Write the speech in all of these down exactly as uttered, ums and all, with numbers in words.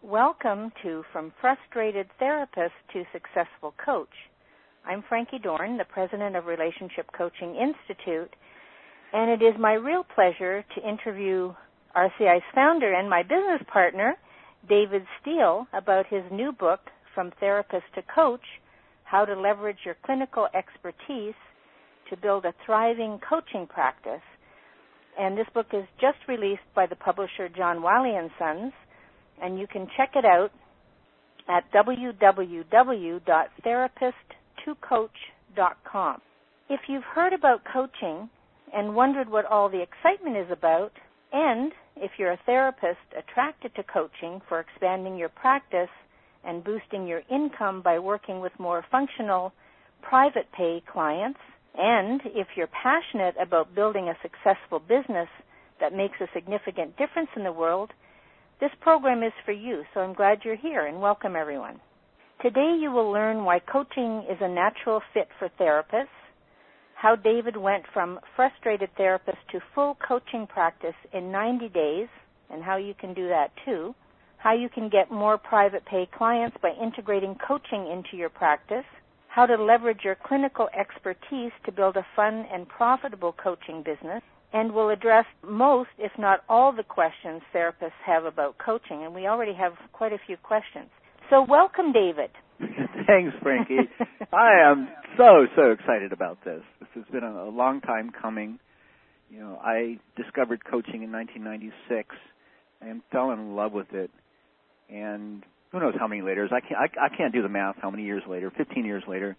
Welcome to From Frustrated Therapist to Successful Coach. I'm Frankie Dorn, the president of Relationship Coaching Institute, and it is my real pleasure to interview R C I's founder and my business partner, David Steele, about his new book, From Therapist to Coach, How to Leverage Your Clinical Expertise to Build a Thriving Coaching Practice. And this book is just released by the publisher John Wiley and Sons, and you can check it out at w w w dot therapist to coach dot com. If you've heard about coaching and wondered what all the excitement is about, and if you're a therapist attracted to coaching for expanding your practice and boosting your income by working with more functional private pay clients, and if you're passionate about building a successful business that makes a significant difference in the world, this program is for you, so I'm glad you're here, and welcome everyone. Today you will learn why coaching is a natural fit for therapists, how David went from frustrated therapist to full coaching practice in ninety days, and how you can do that too, how you can get more private pay clients by integrating coaching into your practice, how to leverage your clinical expertise to build a fun and profitable coaching business, and we'll address most, if not all, the questions therapists have about coaching, and we already have quite a few questions. So welcome, David. Thanks, Frankie. I am so, so excited about this. This has been a long time coming. You know, I discovered coaching in nineteen ninety-six and fell in love with it. And who knows how many later. I can't, I, I can't do the math how many years later, fifteen years later,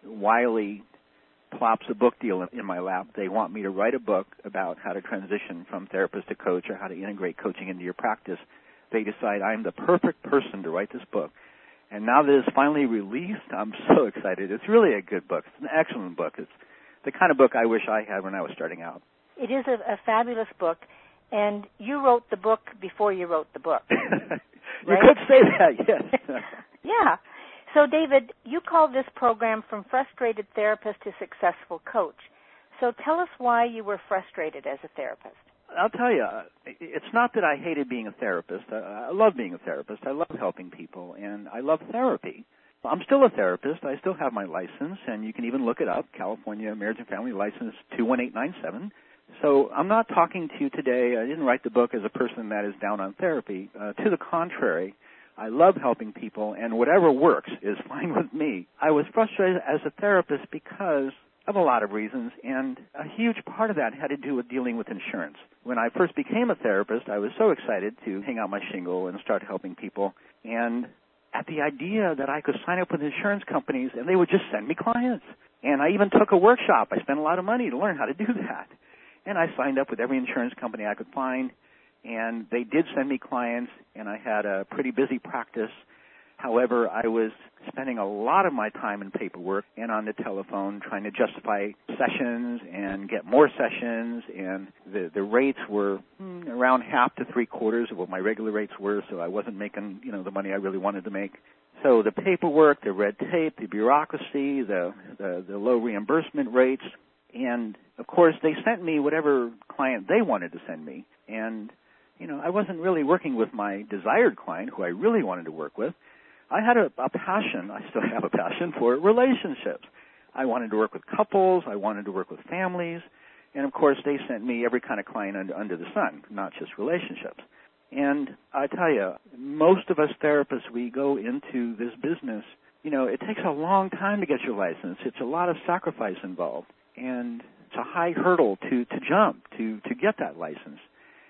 Wiley plops a book deal in, in my lap. They want me to write a book about how to transition from therapist to coach or how to integrate coaching into your practice. They decide I'm the perfect person to write this book. And now that it's finally released, I'm so excited. It's really a good book. It's an excellent book. It's the kind of book I wish I had when I was starting out. It is a, a fabulous book, and you wrote the book before you wrote the book. You right? could say that, yes. Yeah. So, David, you call this program From Frustrated Therapist to Successful Coach. So tell us why you were frustrated as a therapist. I'll tell you, it's not that I hated being a therapist. I love being a therapist. I love helping people, and I love therapy. I'm still a therapist. I still have my license, and you can even look it up, California Marriage and Family License two one eight nine seven. So I'm not talking to you today. I didn't write the book as a person that is down on therapy. Uh, to the contrary, I love helping people, and whatever works is fine with me. I was frustrated as a therapist because of a lot of reasons, and a huge part of that had to do with dealing with insurance. When I first became a therapist, I was so excited to hang out my shingle and start helping people, and at the idea that I could sign up with insurance companies and they would just send me clients. And I even took a workshop. I spent a lot of money to learn how to do that. And I signed up with every insurance company I could find, and they did send me clients, and I had a pretty busy practice. However, I was spending a lot of my time in paperwork and on the telephone trying to justify sessions and get more sessions, and the, the rates were hmm, around half to three quarters of what my regular rates were, so I wasn't making, you know, the money I really wanted to make. So the paperwork, the red tape, the bureaucracy, the, the, the low reimbursement rates, and, of course, they sent me whatever client they wanted to send me, and, you know, I wasn't really working with my desired client, who I really wanted to work with. I had a, a passion, I still have a passion for relationships. I wanted to work with couples, I wanted to work with families, and of course they sent me every kind of client under, under the sun, not just relationships. And I tell you, most of us therapists, we go into this business, you know, it takes a long time to get your license. It's a lot of sacrifice involved, and it's a high hurdle to, to jump to, to get that license.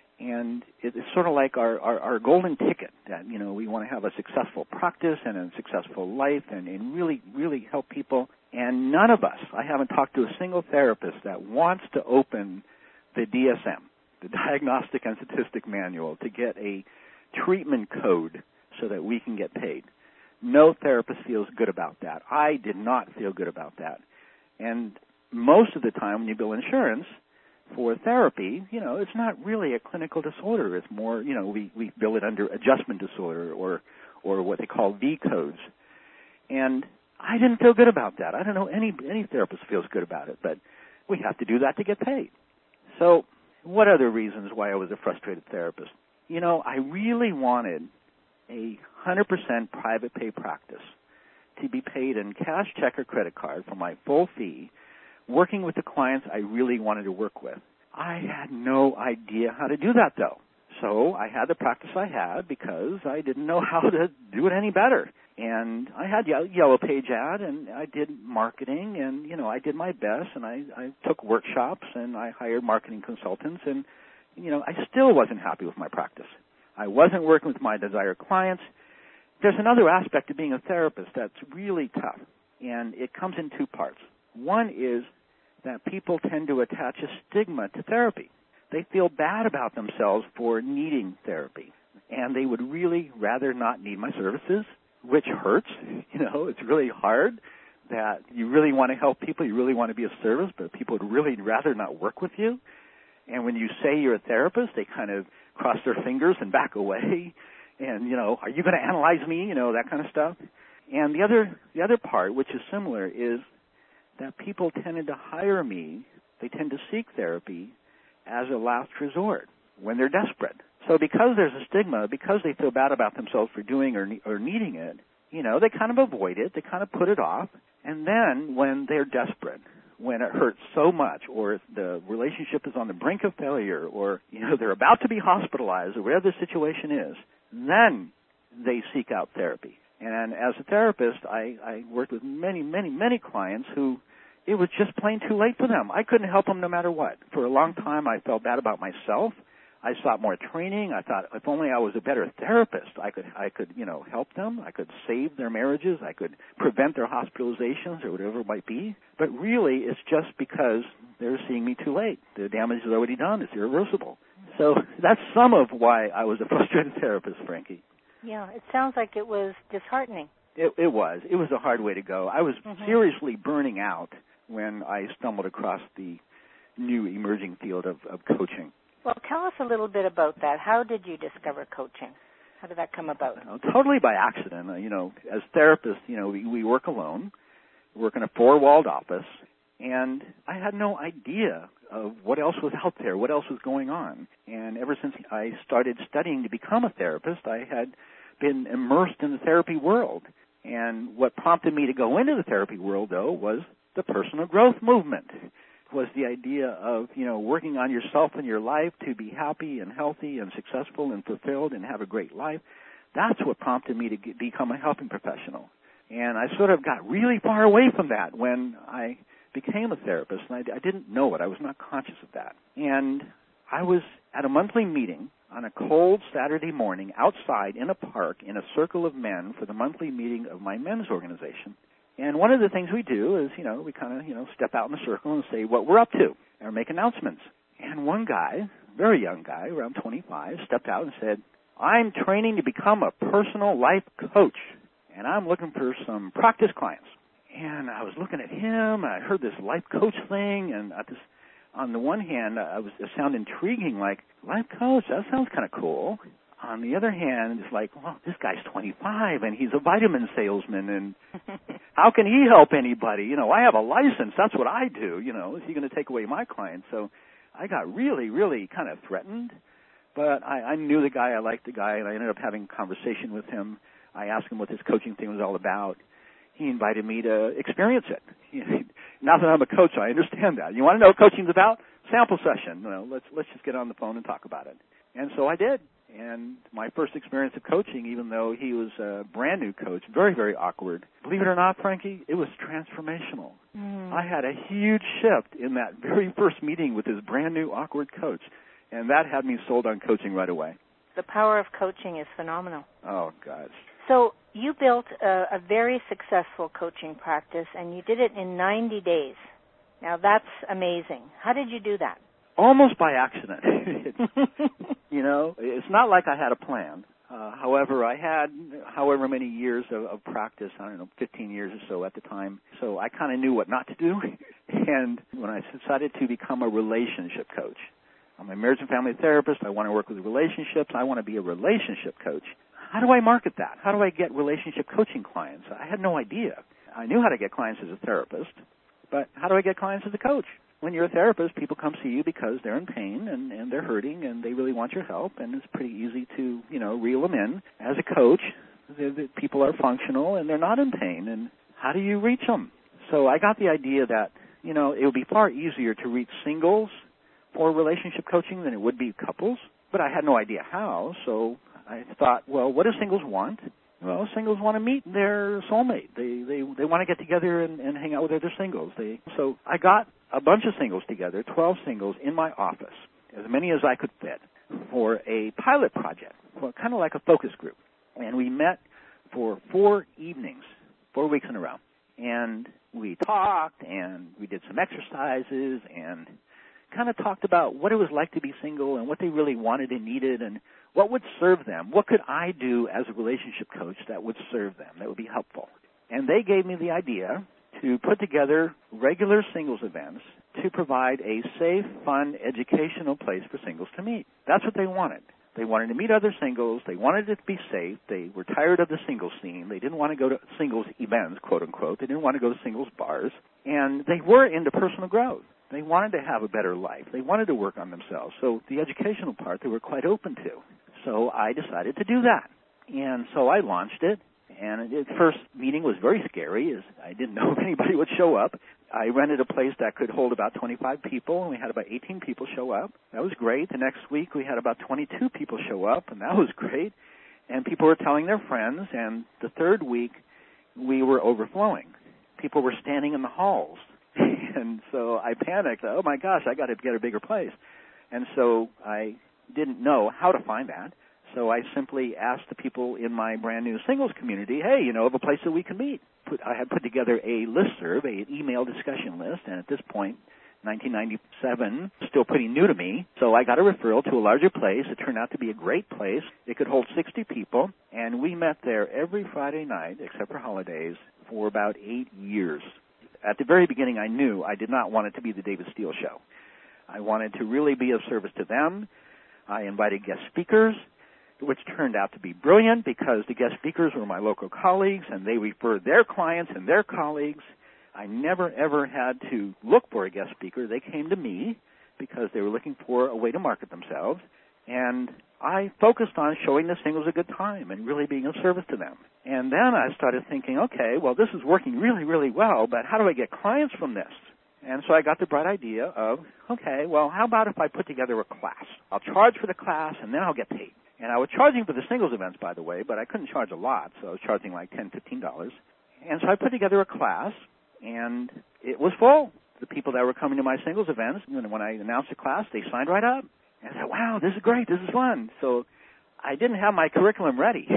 And it's sort of like our, our, our golden ticket that, you know, we want to have a successful practice and a successful life and, and really, really help people. And none of us, I haven't talked to a single therapist that wants to open the D S M, the Diagnostic and Statistic Manual, to get a treatment code so that we can get paid. No therapist feels good about that. I did not feel good about that. And most of the time when you bill insurance for therapy, you know, it's not really a clinical disorder. It's more, you know, we, we bill it under adjustment disorder or or what they call V codes. And I didn't feel good about that. I don't know any any therapist feels good about it, but we have to do that to get paid. So what other reasons why I was a frustrated therapist? You know, I really wanted a one hundred percent private pay practice to be paid in cash, check, or credit card for my full fee, working with the clients I really wanted to work with. I had no idea how to do that, though. So I had the practice I had because I didn't know how to do it any better. And I had Yellow Page ad, and I did marketing, and, you know, I did my best, and I, I took workshops, and I hired marketing consultants, and, you know, I still wasn't happy with my practice. I wasn't working with my desired clients. There's another aspect of being a therapist that's really tough, and it comes in two parts. One is that people tend to attach a stigma to therapy. They feel bad about themselves for needing therapy, and they would really rather not need my services, which hurts. You know, it's really hard that you really want to help people, you really want to be of service, but people would really rather not work with you. And when you say you're a therapist, they kind of cross their fingers and back away. And, you know, are you going to analyze me? You know, that kind of stuff. And the other the other part, which is similar, is that people tended to hire me, they tend to seek therapy as a last resort when they're desperate. So because there's a stigma, because they feel bad about themselves for doing or, or needing it, you know, they kind of avoid it, they kind of put it off, and then when they're desperate, when it hurts so much, or the relationship is on the brink of failure, or, you know, they're about to be hospitalized, or whatever the situation is, then they seek out therapy. And as a therapist, I, I worked with many, many, many clients who it was just plain too late for them. I couldn't help them no matter what. For a long time, I felt bad about myself. I sought more training. I thought if only I was a better therapist, I could, I could, you know, help them. I could save their marriages. I could prevent their hospitalizations or whatever it might be. But really, it's just because they're seeing me too late. The damage is already done. It's irreversible. So that's some of why I was a frustrated therapist, Frankie. Yeah, it sounds like it was disheartening. It, it was. It was a hard way to go. I was mm-hmm. seriously burning out when I stumbled across the new emerging field of, of coaching. Well, tell us a little bit about that. How did you discover coaching? How did that come about? Uh, totally by accident. Uh, you know, as therapists, you know, we, we work alone, we work in a four-walled office, and I had no idea of what else was out there, what else was going on. And ever since I started studying to become a therapist, I had been immersed in the therapy world. And what prompted me to go into the therapy world, though, was the personal growth movement. Was the idea of, you know, working on yourself and your life to be happy and healthy and successful and fulfilled and have a great life. That's what prompted me to get, become a helping professional. And I sort of got really far away from that when I became a therapist, and I, I didn't know it. I was not conscious of that. And I was at a monthly meeting on a cold Saturday morning outside in a park in a circle of men for the monthly meeting of my men's organization. And one of the things we do is, you know, we kind of, you know, step out in the circle and say what we're up to or make announcements. And one guy, very young guy, around twenty-five, stepped out and said, I'm training to become a personal life coach, and I'm looking for some practice clients. And I was looking at him, and I heard this life coach thing, and I just, on the one hand, I was, it sounded intriguing, like, life coach, that sounds kind of cool. On the other hand, it's like, well, this guy's twenty-five, and he's a vitamin salesman, and how can he help anybody? You know, I have a license. That's what I do. You know, is he going to take away my clients? So I got really, really kind of threatened. But I, I knew the guy. I liked the guy, and I ended up having a conversation with him. I asked him what this coaching thing was all about. He invited me to experience it. Not that I'm a coach, I understand that. You want to know what coaching's about? Sample session. You know, let's let's just get on the phone and talk about it. And so I did. And my first experience of coaching, even though he was a brand new coach, very, very awkward. Believe it or not, Frankie, it was transformational. Mm. I had a huge shift in that very first meeting with this brand new awkward coach. And that had me sold on coaching right away. The power of coaching is phenomenal. Oh, gosh. So you built a, a very successful coaching practice, and you did it in ninety days. Now, that's amazing. How did you do that? Almost by accident. You know, it's not like I had a plan. Uh, however, I had however many years of, of practice, I don't know, fifteen years or so at the time, so I kind of knew what not to do. And when I decided to become a relationship coach, I'm a marriage and family therapist, I want to work with relationships, I want to be a relationship coach. How do I market that? How do I get relationship coaching clients? I had no idea. I knew how to get clients as a therapist, but how do I get clients as a coach? when you're a therapist, people come see you because they're in pain and, and they're hurting and they really want your help, and it's pretty easy to, you know, reel them in. As a coach, the, the people are functional and they're not in pain, and how do you reach them? So I got the idea that, you know, it would be far easier to reach singles for relationship coaching than it would be couples, but I had no idea how, so I thought, well, what do singles want? Well, singles want to meet their soulmate. They they they want to get together and, and hang out with other singles. They so I got a bunch of singles together, twelve singles, in my office, as many as I could fit, for a pilot project, for kind of like a focus group. And we met for four evenings, four weeks in a row. And we talked, and we did some exercises, and kind of talked about what it was like to be single and what they really wanted and needed and what would serve them. What could I do as a relationship coach that would serve them, that would be helpful? And they gave me the idea to put together regular singles events to provide a safe, fun, educational place for singles to meet. That's what they wanted. They wanted to meet other singles. They wanted it to be safe. They were tired of the singles scene. They didn't want to go to singles events, quote unquote. They didn't want to go to singles bars. And they were into personal growth. They wanted to have a better life. They wanted to work on themselves. So the educational part they were quite open to. So I decided to do that. And so I launched it. And the first meeting was very scary, as I didn't know if anybody would show up. I rented a place that could hold about twenty-five people, and we had about eighteen people show up. That was great. The next week we had about twenty-two people show up, and that was great. And people were telling their friends, and the third week we were overflowing. People were standing in the halls. And so I panicked. Oh, my gosh, I got to get a bigger place. And so I didn't know how to find that. So I simply asked the people in my brand new singles community, hey, you know, of a place that we can meet. Put, I had put together a listserv, an email discussion list, and at this point, nineteen ninety-seven, still pretty new to me. So I got a referral to a larger place. It turned out to be a great place. It could hold sixty people, and we met there every Friday night, except for holidays, for about eight years. At the very beginning, I knew I did not want it to be the David Steele Show. I wanted to really be of service to them. I invited guest speakers, which turned out to be brilliant because the guest speakers were my local colleagues, and they referred their clients and their colleagues. I never, ever had to look for a guest speaker. They came to me because they were looking for a way to market themselves, and I focused on showing the singles a good time and really being of service to them. And then I started thinking, okay, well, this is working really, really well, but how do I get clients from this? And so I got the bright idea of, okay, well, how about if I put together a class? I'll charge for the class, and then I'll get paid. And I was charging for the singles events, by the way, but I couldn't charge a lot, so I was charging like ten dollars, fifteen dollars. And so I put together a class, and it was full. The people that were coming to my singles events, when I announced the class, they signed right up. And I said, wow, this is great, this is fun. So I didn't have my curriculum ready.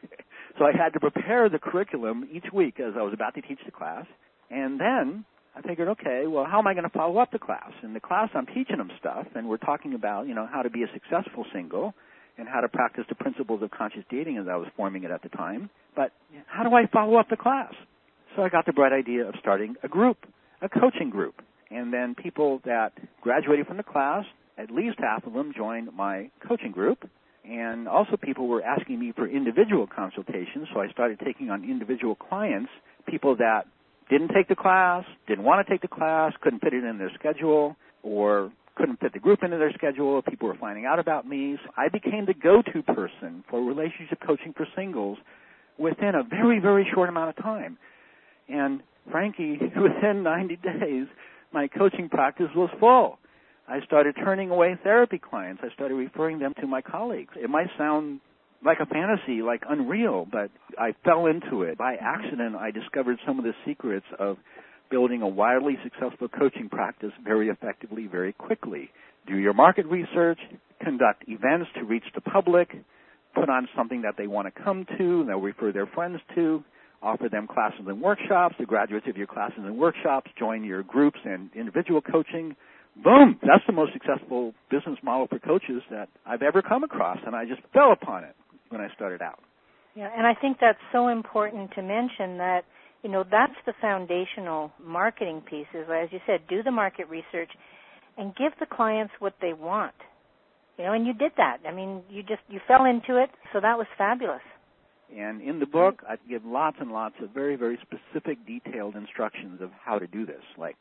So I had to prepare the curriculum each week as I was about to teach the class. And then I figured, okay, well, how am I going to follow up the class? In the class, I'm teaching them stuff, and we're talking about, you know, how to be a successful single and how to practice the principles of conscious dating as I was forming it at the time. But how do I follow up the class? So I got the bright idea of starting a group, a coaching group. And then people that graduated from the class, at least half of them joined my coaching group. And also people were asking me for individual consultations, so I started taking on individual clients, people that didn't take the class, didn't want to take the class, couldn't fit it in their schedule, or couldn't fit the group into their schedule. People were finding out about me. So I became the go-to person for relationship coaching for singles within a very, very short amount of time. And Frankie, within ninety days, my coaching practice was full. I started turning away therapy clients. I started referring them to my colleagues. It might sound like a fantasy, like unreal, but I fell into it. By accident, I discovered some of the secrets of building a wildly successful coaching practice very effectively, very quickly. Do your market research, conduct events to reach the public, put on something that they want to come to, they'll refer their friends to, offer them classes and workshops. The graduates of your classes and workshops join your groups and individual coaching. Boom! That's the most successful business model for coaches that I've ever come across, and I just fell upon it when I started out. Yeah, and I think that's so important to mention that, you know, that's the foundational marketing pieces. As you said, do the market research and give the clients what they want. You know, and you did that. I mean, you just, you fell into it, so that was fabulous. And in the book, I give lots and lots of very, very specific, detailed instructions of how to do this, like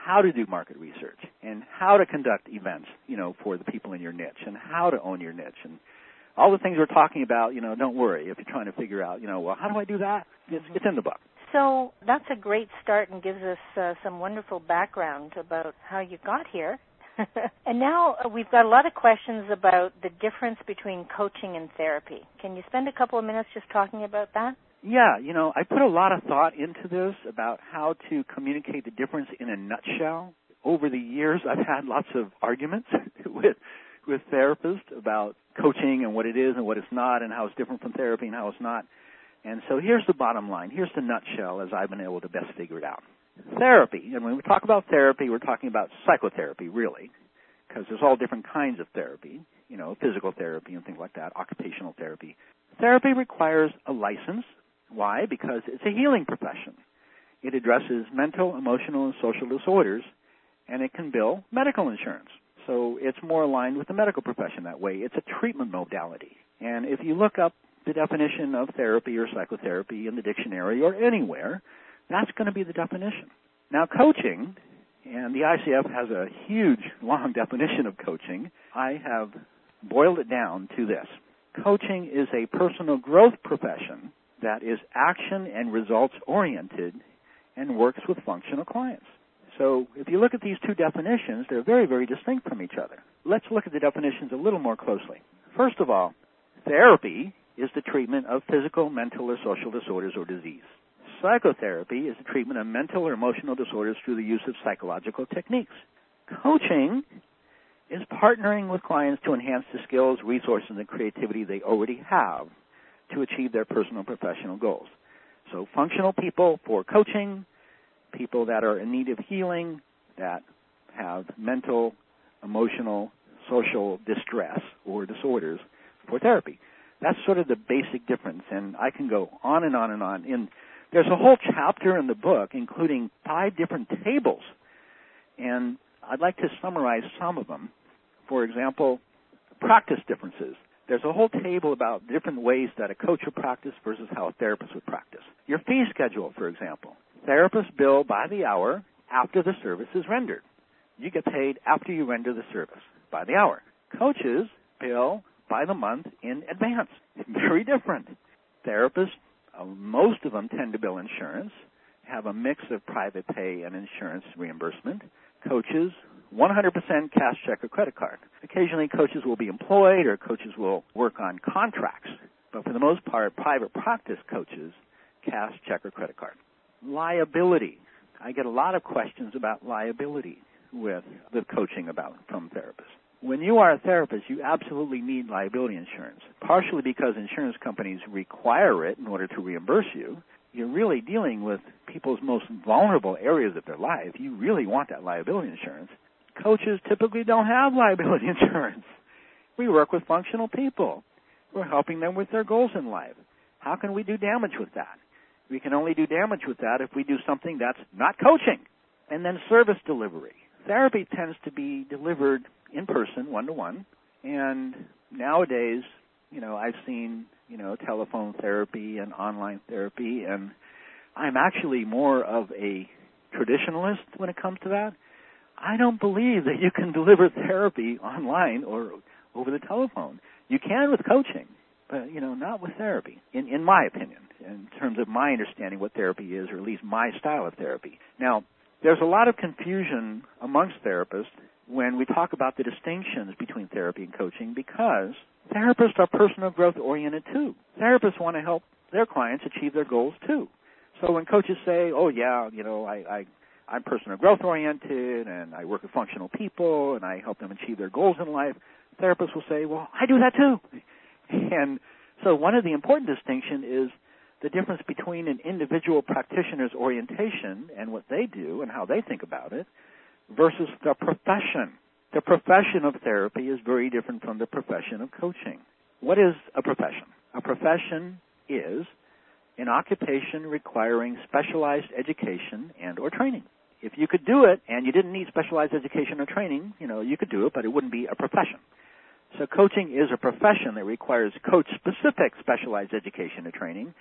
how to do market research and how to conduct events, you know, for the people in your niche and how to own your niche and all the things we're talking about. You know, don't worry if you're trying to figure out, you know, well, how do I do that? It's, it's in the book. So that's a great start and gives us uh, some wonderful background about how you got here. And now uh, we've got a lot of questions about the difference between coaching and therapy. Can you spend a couple of minutes just talking about that? Yeah, you know, I put a lot of thought into this about how to communicate the difference in a nutshell. Over the years, I've had lots of arguments with with therapists about coaching and what it is and what it's not and how it's different from therapy and how it's not. And so here's the bottom line. Here's the nutshell as I've been able to best figure it out. Therapy, and when we talk about therapy, we're talking about psychotherapy, really, because there's all different kinds of therapy, you know, physical therapy and things like that, occupational therapy. Therapy requires a license. Why? Because it's a healing profession. It addresses mental, emotional, and social disorders, and it can bill medical insurance. So it's more aligned with the medical profession that way. It's a treatment modality. And if you look up the definition of therapy or psychotherapy in the dictionary or anywhere, that's going to be the definition. Now, coaching, and the I C F has a huge, long definition of coaching. I have boiled it down to this. Coaching is a personal growth profession that is action and results-oriented and works with functional clients. So if you look at these two definitions, they're very, very distinct from each other. Let's look at the definitions a little more closely. First of all, therapy is the treatment of physical, mental, or social disorders or disease. Psychotherapy is the treatment of mental or emotional disorders through the use of psychological techniques. Coaching is partnering with clients to enhance the skills, resources, and creativity they already have to achieve their personal and professional goals. So functional people for coaching, people that are in need of healing, that have mental, emotional, social distress or disorders for therapy. That's sort of the basic difference, and I can go on and on and on. In, there's a whole chapter in the book, including five different tables, and I'd like to summarize some of them. For example, practice differences. There's a whole table about different ways that a coach would practice versus how a therapist would practice. Your fee schedule, for example. Therapists bill by the hour after the service is rendered. You get paid after you render the service, by the hour. Coaches bill by the month in advance. Very different. Therapists, uh, most of them tend to bill insurance, have a mix of private pay and insurance reimbursement. Coaches, one hundred percent cash, check, or credit card. Occasionally, coaches will be employed or coaches will work on contracts. But for the most part, private practice coaches, cash, check, or credit card. Liability. I get a lot of questions about liability with the coaching about from therapists. When you are a therapist, you absolutely need liability insurance, partially because insurance companies require it in order to reimburse you. You're really dealing with people's most vulnerable areas of their life. You really want that liability insurance. Coaches typically don't have liability insurance. We work with functional people. We're helping them with their goals in life. How can we do damage with that? We can only do damage with that if we do something that's not coaching. And then service delivery. Therapy tends to be delivered in person, one-to-one. And nowadays, you know, I've seen, you know, telephone therapy and online therapy, and I'm actually more of a traditionalist when it comes to that. I don't believe that you can deliver therapy online or over the telephone. You can with coaching, but, you know, not with therapy, in, in my opinion, in terms of my understanding what therapy is, or at least my style of therapy. Now, there's a lot of confusion amongst therapists when we talk about the distinctions between therapy and coaching, because therapists are personal growth oriented too. Therapists want to help their clients achieve their goals too. So when coaches say, oh yeah, you know, I, I, I'm personal growth oriented and I work with functional people and I help them achieve their goals in life, therapists will say, well, I do that too. And so one of the important distinctions is the difference between an individual practitioner's orientation and what they do and how they think about it versus the profession. The profession of therapy is very different from the profession of coaching. What is a profession? A profession is an occupation requiring specialized education and or training. If you could do it and you didn't need specialized education or training, you know, you could do it, but it wouldn't be a profession. So coaching is a profession that requires coach-specific specialized education or training.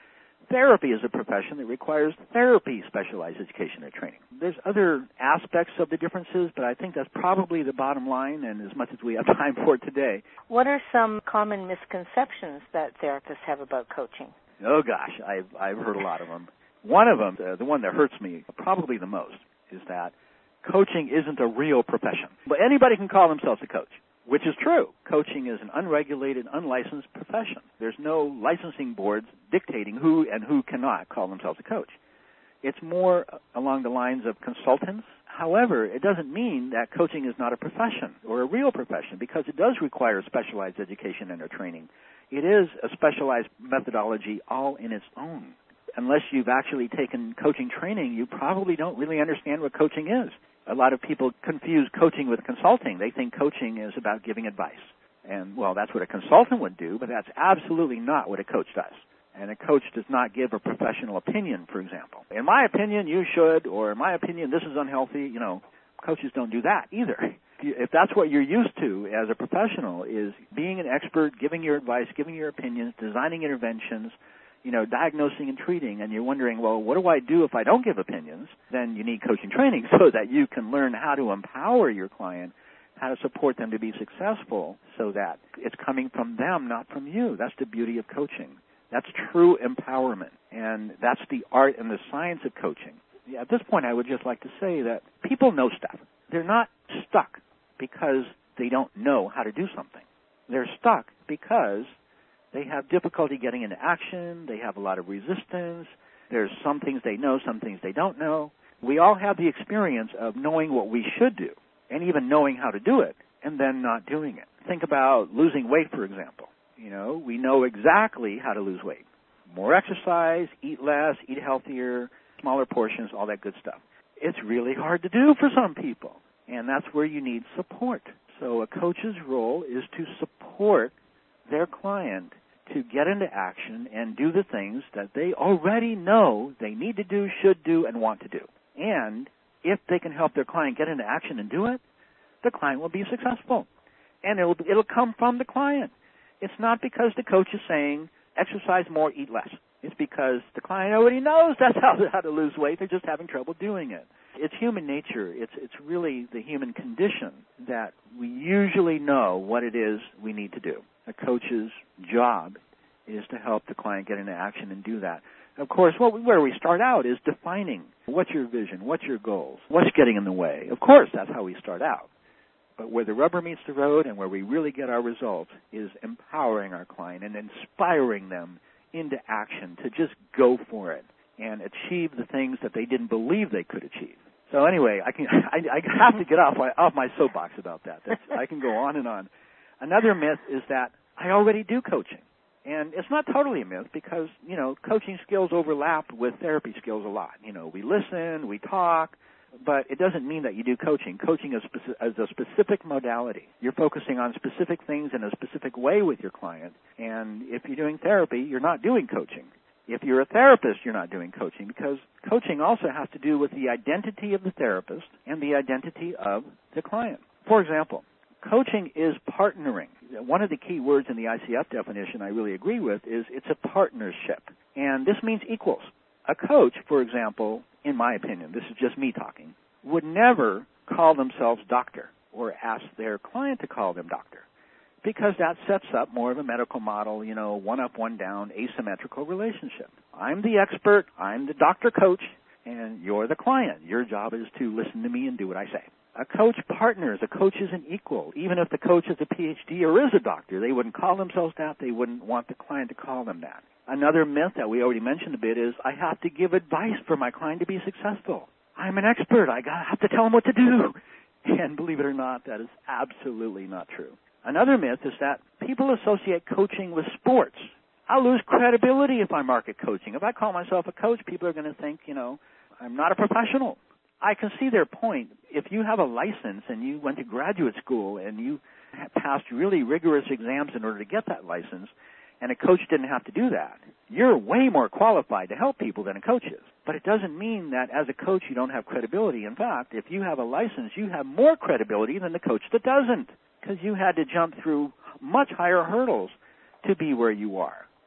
therapy is a profession that requires therapy specialized education and training. There's other aspects of the differences, but I think that's probably the bottom line, and as much as we have time for today. What are some common misconceptions that therapists have about coaching? Oh, gosh, I've, I've heard a lot of them. One of them, uh, the one that hurts me probably the most, is that coaching isn't a real profession. But anybody can call themselves a coach, which is true. Coaching is an unregulated, unlicensed profession. There's no licensing boards dictating who and who cannot call themselves a coach. It's more along the lines of consultants. However, it doesn't mean that coaching is not a profession or a real profession, because it does require specialized education and or training. It is a specialized methodology all in its own. Unless you've actually taken coaching training, you probably don't really understand what coaching is. A lot of people confuse coaching with consulting. They think coaching is about giving advice. And, well, that's what a consultant would do, but that's absolutely not what a coach does. And a coach does not give a professional opinion, for example. In my opinion, you should, or in my opinion, this is unhealthy. You know, coaches don't do that either. If that's what you're used to as a professional, is being an expert, giving your advice, giving your opinions, designing interventions, you know, diagnosing and treating, and you're wondering, well, what do I do if I don't give opinions? Then you need coaching training so that you can learn how to empower your client, how to support them to be successful, so that it's coming from them, not from you. That's the beauty of coaching. That's true empowerment, and that's the art and the science of coaching. Yeah, at this point, I would just like to say that people know stuff. They're not stuck because they don't know how to do something. They're stuck because they have difficulty getting into action. They have a lot of resistance. There's some things they know, some things they don't know. We all have the experience of knowing what we should do and even knowing how to do it and then not doing it. Think about losing weight, for example. You know, we know exactly how to lose weight. More exercise, eat less, eat healthier, smaller portions, all that good stuff. It's really hard to do for some people, and that's where you need support. So a coach's role is to support their client to get into action and do the things that they already know they need to do, should do, and want to do. And if they can help their client get into action and do it, the client will be successful. And it'll, it'll come from the client. It's not because the coach is saying, exercise more, eat less. It's because the client already knows that's how to, how to lose weight. They're just having trouble doing it. It's human nature. It's, it's really the human condition that we usually know what it is we need to do. A coach's job is to help the client get into action and do that. Of course, what we, where we start out is defining what's your vision, what's your goals, what's getting in the way. Of course, that's how we start out. But where the rubber meets the road and where we really get our results is empowering our client and inspiring them into action to just go for it and achieve the things that they didn't believe they could achieve. So anyway, I can I, I have to get off my off my soapbox about that. That's, I can go on and on. Another myth is that I already do coaching. And it's not totally a myth because, you know, coaching skills overlap with therapy skills a lot. You know, we listen, we talk, but it doesn't mean that you do coaching. Coaching is, speci- is a specific modality. You're focusing on specific things in a specific way with your client. And if you're doing therapy, you're not doing coaching. If you're a therapist, you're not doing coaching because coaching also has to do with the identity of the therapist and the identity of the client. For example, coaching is partnering. One of the key words in the I C F definition I really agree with is it's a partnership. And this means equals. A coach, for example, in my opinion, this is just me talking, would never call themselves doctor or ask their client to call them doctor because that sets up more of a medical model, you know, one up, one down, asymmetrical relationship. I'm the expert, I'm the doctor coach, and you're the client. Your job is to listen to me and do what I say. A coach partners. A coach is an equal. Even if the coach is a P H D or is a doctor, they wouldn't call themselves that. They wouldn't want the client to call them that. Another myth that we already mentioned a bit is I have to give advice for my client to be successful. I'm an expert. I have to tell them what to do. And believe it or not, that is absolutely not true. Another myth is that people associate coaching with sports. I'll lose credibility if I market coaching. If I call myself a coach, people are going to think, you know, I'm not a professional. I can see their point. If you have a license and you went to graduate school and you passed really rigorous exams in order to get that license, and a coach didn't have to do that, you're way more qualified to help people than a coach is. But it doesn't mean that as a coach you don't have credibility. In fact, if you have a license, you have more credibility than the coach that doesn't because you had to jump through much higher hurdles to be where you are.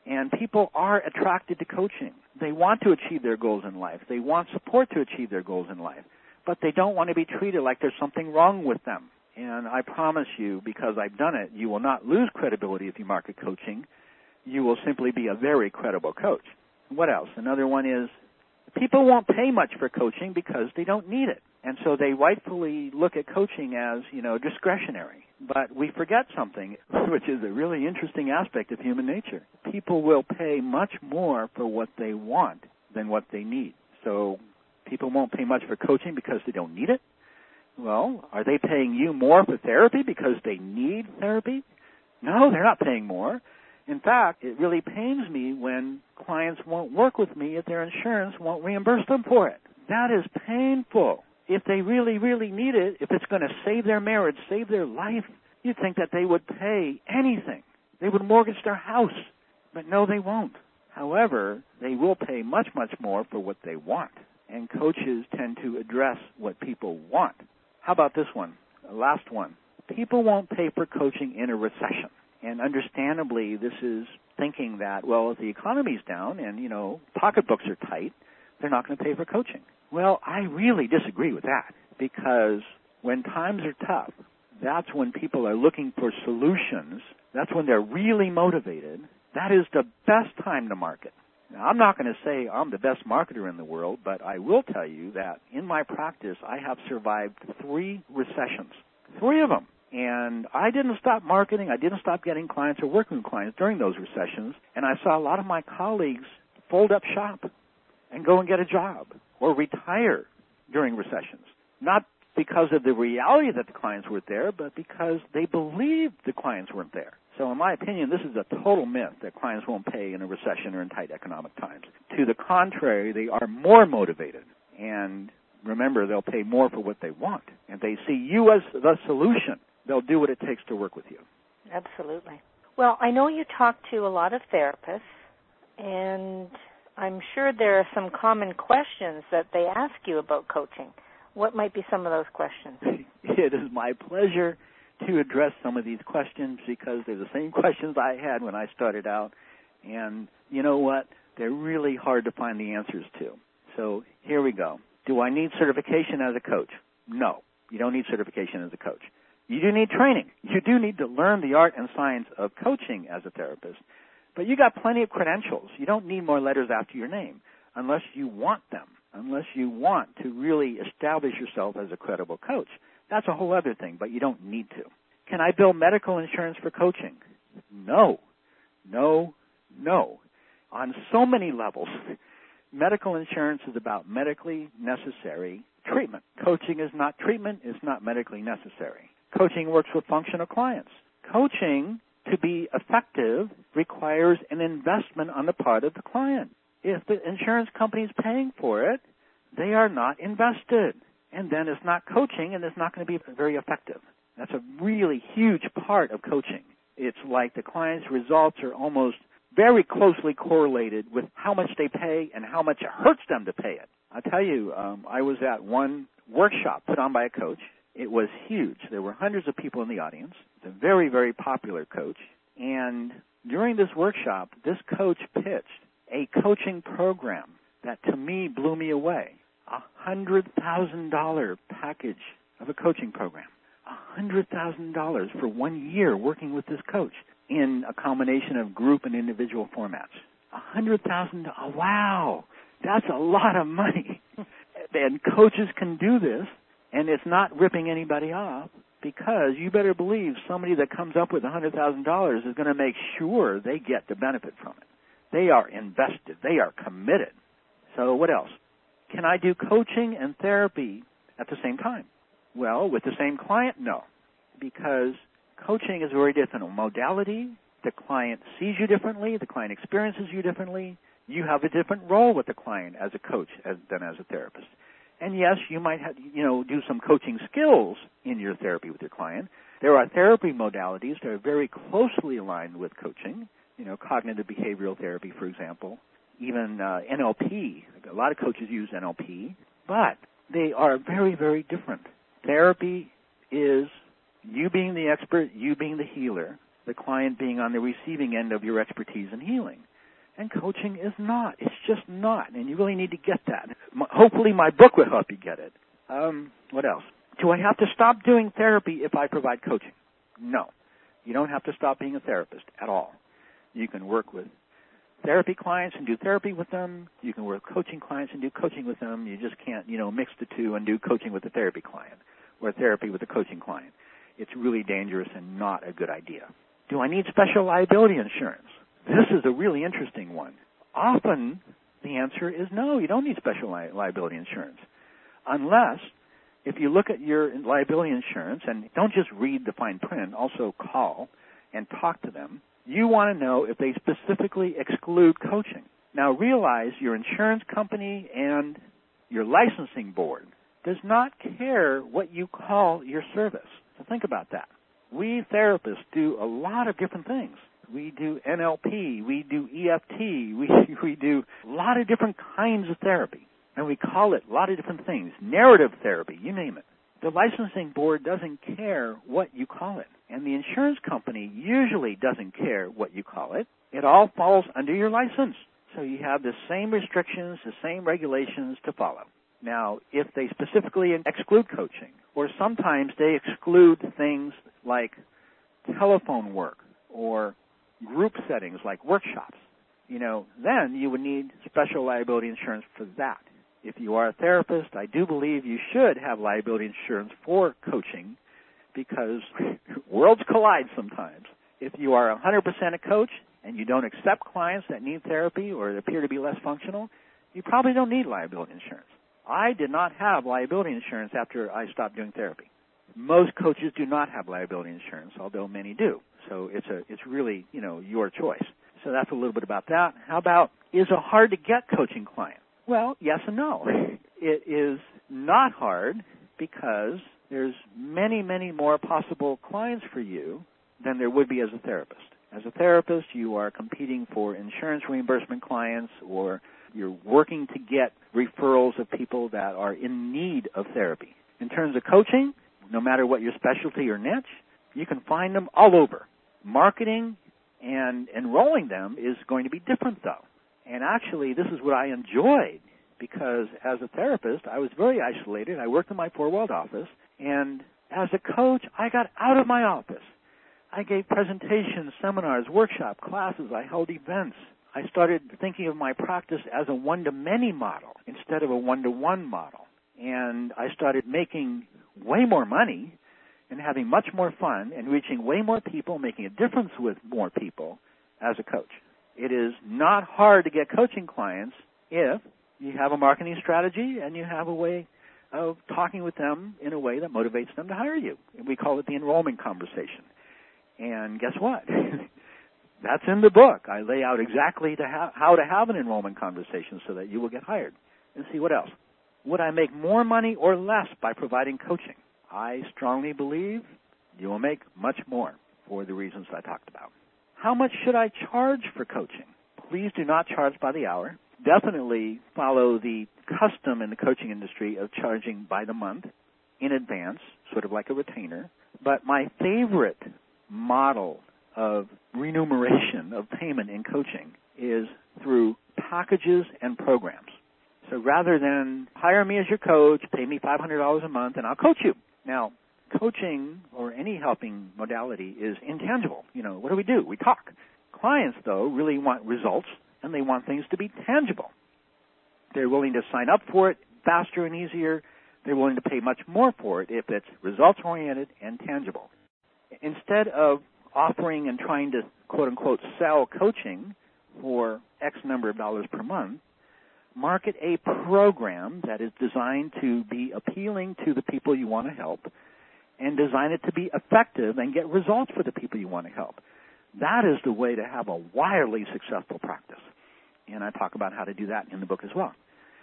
And people are attracted to coaching. They want to achieve their goals in life. They want support to achieve their goals in life. But they don't want to be treated like there's something wrong with them. And I promise you, because I've done it, you will not lose credibility if you market coaching. You will simply be a very credible coach. What else? Another one is people won't pay much for coaching because they don't need it. And so they rightfully look at coaching as, you know, discretionary. But we forget something, which is a really interesting aspect of human nature. People will pay much more for what they want than what they need. So people won't pay much for coaching because they don't need it. Well, are they paying you more for therapy because they need therapy? No, they're not paying more. In fact, it really pains me when clients won't work with me if their insurance won't reimburse them for it. That is painful. If they really, really need it, if it's going to save their marriage, save their life, you'd think that they would pay anything. They would mortgage their house. But no, they won't. However, they will pay much, much more for what they want. And coaches tend to address what people want. How about this one? The last one. People won't pay for coaching in a recession. And understandably, this is thinking that, well, if the economy's down and, you know, pocketbooks are tight, they're not going to pay for coaching. Well, I really disagree with that, because when times are tough, that's when people are looking for solutions. That's when they're really motivated. That is the best time to market. Now, I'm not going to say I'm the best marketer in the world, but I will tell you that in my practice, I have survived three recessions, three of them. And I didn't stop marketing. I didn't stop getting clients or working with clients during those recessions. And I saw a lot of my colleagues fold up shop and go and get a job or retire during recessions. Not because of the reality that the clients weren't there, but because they believed the clients weren't there. So in my opinion, this is a total myth that clients won't pay in a recession or in tight economic times. To the contrary, they are more motivated. And remember, they'll pay more for what they want. And they see you as the solution. They'll do what it takes to work with you. Absolutely. Well, I know you talk to a lot of therapists, and I'm sure there are some common questions that they ask you about coaching. What might be some of those questions? It is my pleasure to address some of these questions because they're the same questions I had when I started out. And you know what? They're really hard to find the answers to. So here we go. Do I need certification as a coach? No, you don't need certification as a coach. You do need training. You do need to learn the art and science of coaching as a therapist. But you got plenty of credentials. You don't need more letters after your name unless you want them, unless you want to really establish yourself as a credible coach. That's a whole other thing, but you don't need to. Can I bill medical insurance for coaching? No, no, no. On so many levels, medical insurance is about medically necessary treatment. Coaching is not treatment. It's not medically necessary. Coaching works with functional clients. Coaching, to be effective, requires an investment on the part of the client. If the insurance company is paying for it, they are not invested. And then it's not coaching, and it's not going to be very effective. That's a really huge part of coaching. It's like the client's results are almost very closely correlated with how much they pay and how much it hurts them to pay it. I'll tell you, um, I was at one workshop put on by a coach. It was huge. There were hundreds of people in the audience. It's a very, very popular coach. And during this workshop, this coach pitched a coaching program that to me blew me away. A one hundred thousand dollars package of a coaching program. one hundred thousand dollars for one year working with this coach in a combination of group and individual formats. one hundred thousand dollars. Wow, that's a lot of money. And coaches can do this, and it's not ripping anybody off, because you better believe somebody that comes up with one hundred thousand dollars is going to make sure they get the benefit from it. They are invested. They are committed. So what else? Can I do coaching and therapy at the same time? Well, with the same client, no, because coaching is a very different modality. The client sees you differently. The client experiences you differently. You have a different role with the client as a coach as, than as a therapist. And yes, you might have, you know, do some coaching skills in your therapy with your client. There are therapy modalities that are very closely aligned with coaching, you know, cognitive behavioral therapy, for example, even uh, N L P. A lot of coaches use N L P, but they are very, very different. Therapy is you being the expert, you being the healer, the client being on the receiving end of your expertise in healing. and coaching is not. It's just not, and you really need to get that. Hopefully my book will help you get it. Um, what else? Do I have to stop doing therapy if I provide coaching? No. You don't have to stop being a therapist at all. You can work with therapy clients and do therapy with them. You can work with coaching clients and do coaching with them. You just can't, you know, mix the two and do coaching with a therapy client or therapy with a coaching client. It's really dangerous and not a good idea. Do I need special liability insurance? This is a really interesting one. Often the answer is no, you don't need special li- liability insurance. Unless, if you look at your liability insurance, and don't just read the fine print, also call and talk to them, you want to know if they specifically exclude coaching. Now realize your insurance company and your licensing board does not care what you call your service. So think about that. We therapists do a lot of different things. We do N L P, we do E F T, we, we do a lot of different kinds of therapy. And we call it a lot of different things. Narrative therapy, you name it. The licensing board doesn't care what you call it. And the insurance company usually doesn't care what you call it. It all falls under your license. So you have the same restrictions, the same regulations to follow. Now, if they specifically exclude coaching, or sometimes they exclude things like telephone work or group settings like workshops, you know, then you would need special liability insurance for that. If you are a therapist, I do believe you should have liability insurance for coaching because worlds collide sometimes. If you are one hundred percent a coach and you don't accept clients that need therapy or appear to be less functional, you probably don't need liability insurance. I did not have liability insurance after I stopped doing therapy. Most coaches do not have liability insurance, although many do. So it's a it's really, you know, your choice. So that's a little bit about that. How about, is it hard to get coaching clients? Well, yes and no. It is not hard because there's many, many more possible clients for you than there would be as a therapist. As a therapist, you are competing for insurance reimbursement clients, or you're working to get referrals of people that are in need of therapy. In terms of coaching, no matter what your specialty or niche, you can find them all over. Marketing and enrolling them is going to be different, though. And actually, this is what I enjoyed, because as a therapist, I was very isolated. I worked in my four-walled office, and as a coach, I got out of my office. I gave presentations, seminars, workshops, classes. I held events. I started thinking of my practice as a one-to-many model instead of a one-to-one model. And I started making way more money and having much more fun and reaching way more people, making a difference with more people as a coach. It is not hard to get coaching clients if you have a marketing strategy and you have a way of talking with them in a way that motivates them to hire you. We call it the enrollment conversation. And guess what? That's in the book. I lay out exactly to ha- how to have an enrollment conversation so that you will get hired. And see, what else? Would I make more money or less by providing coaching? I strongly believe you will make much more for the reasons I talked about. How much should I charge for coaching? Please do not charge by the hour. Definitely follow the custom in the coaching industry of charging by the month in advance, sort of like a retainer. But my favorite model of remuneration, of payment in coaching, is through packages and programs. So rather than hire me as your coach, pay me five hundred dollars a month, and I'll coach you. Now, coaching or any helping modality is intangible. You know, what do we do? We talk. Clients, though, really want results, and they want things to be tangible. They're willing to sign up for it faster and easier. They're willing to pay much more for it if it's results-oriented and tangible. Instead of offering and trying to, quote-unquote, sell coaching for X number of dollars per month, market a program that is designed to be appealing to the people you want to help and design it to be effective and get results for the people you want to help. That is the way to have a wildly successful practice. And I talk about how to do that in the book as well.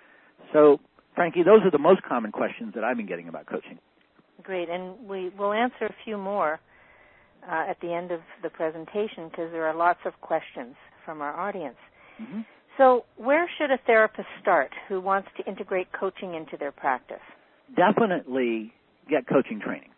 So, Frankie, those are the most common questions that I've been getting about coaching. Great, and we will answer a few more uh, at the end of the presentation because there are lots of questions from our audience. Mm-hmm. So where should a therapist start who wants to integrate coaching into their practice? Definitely get coaching training.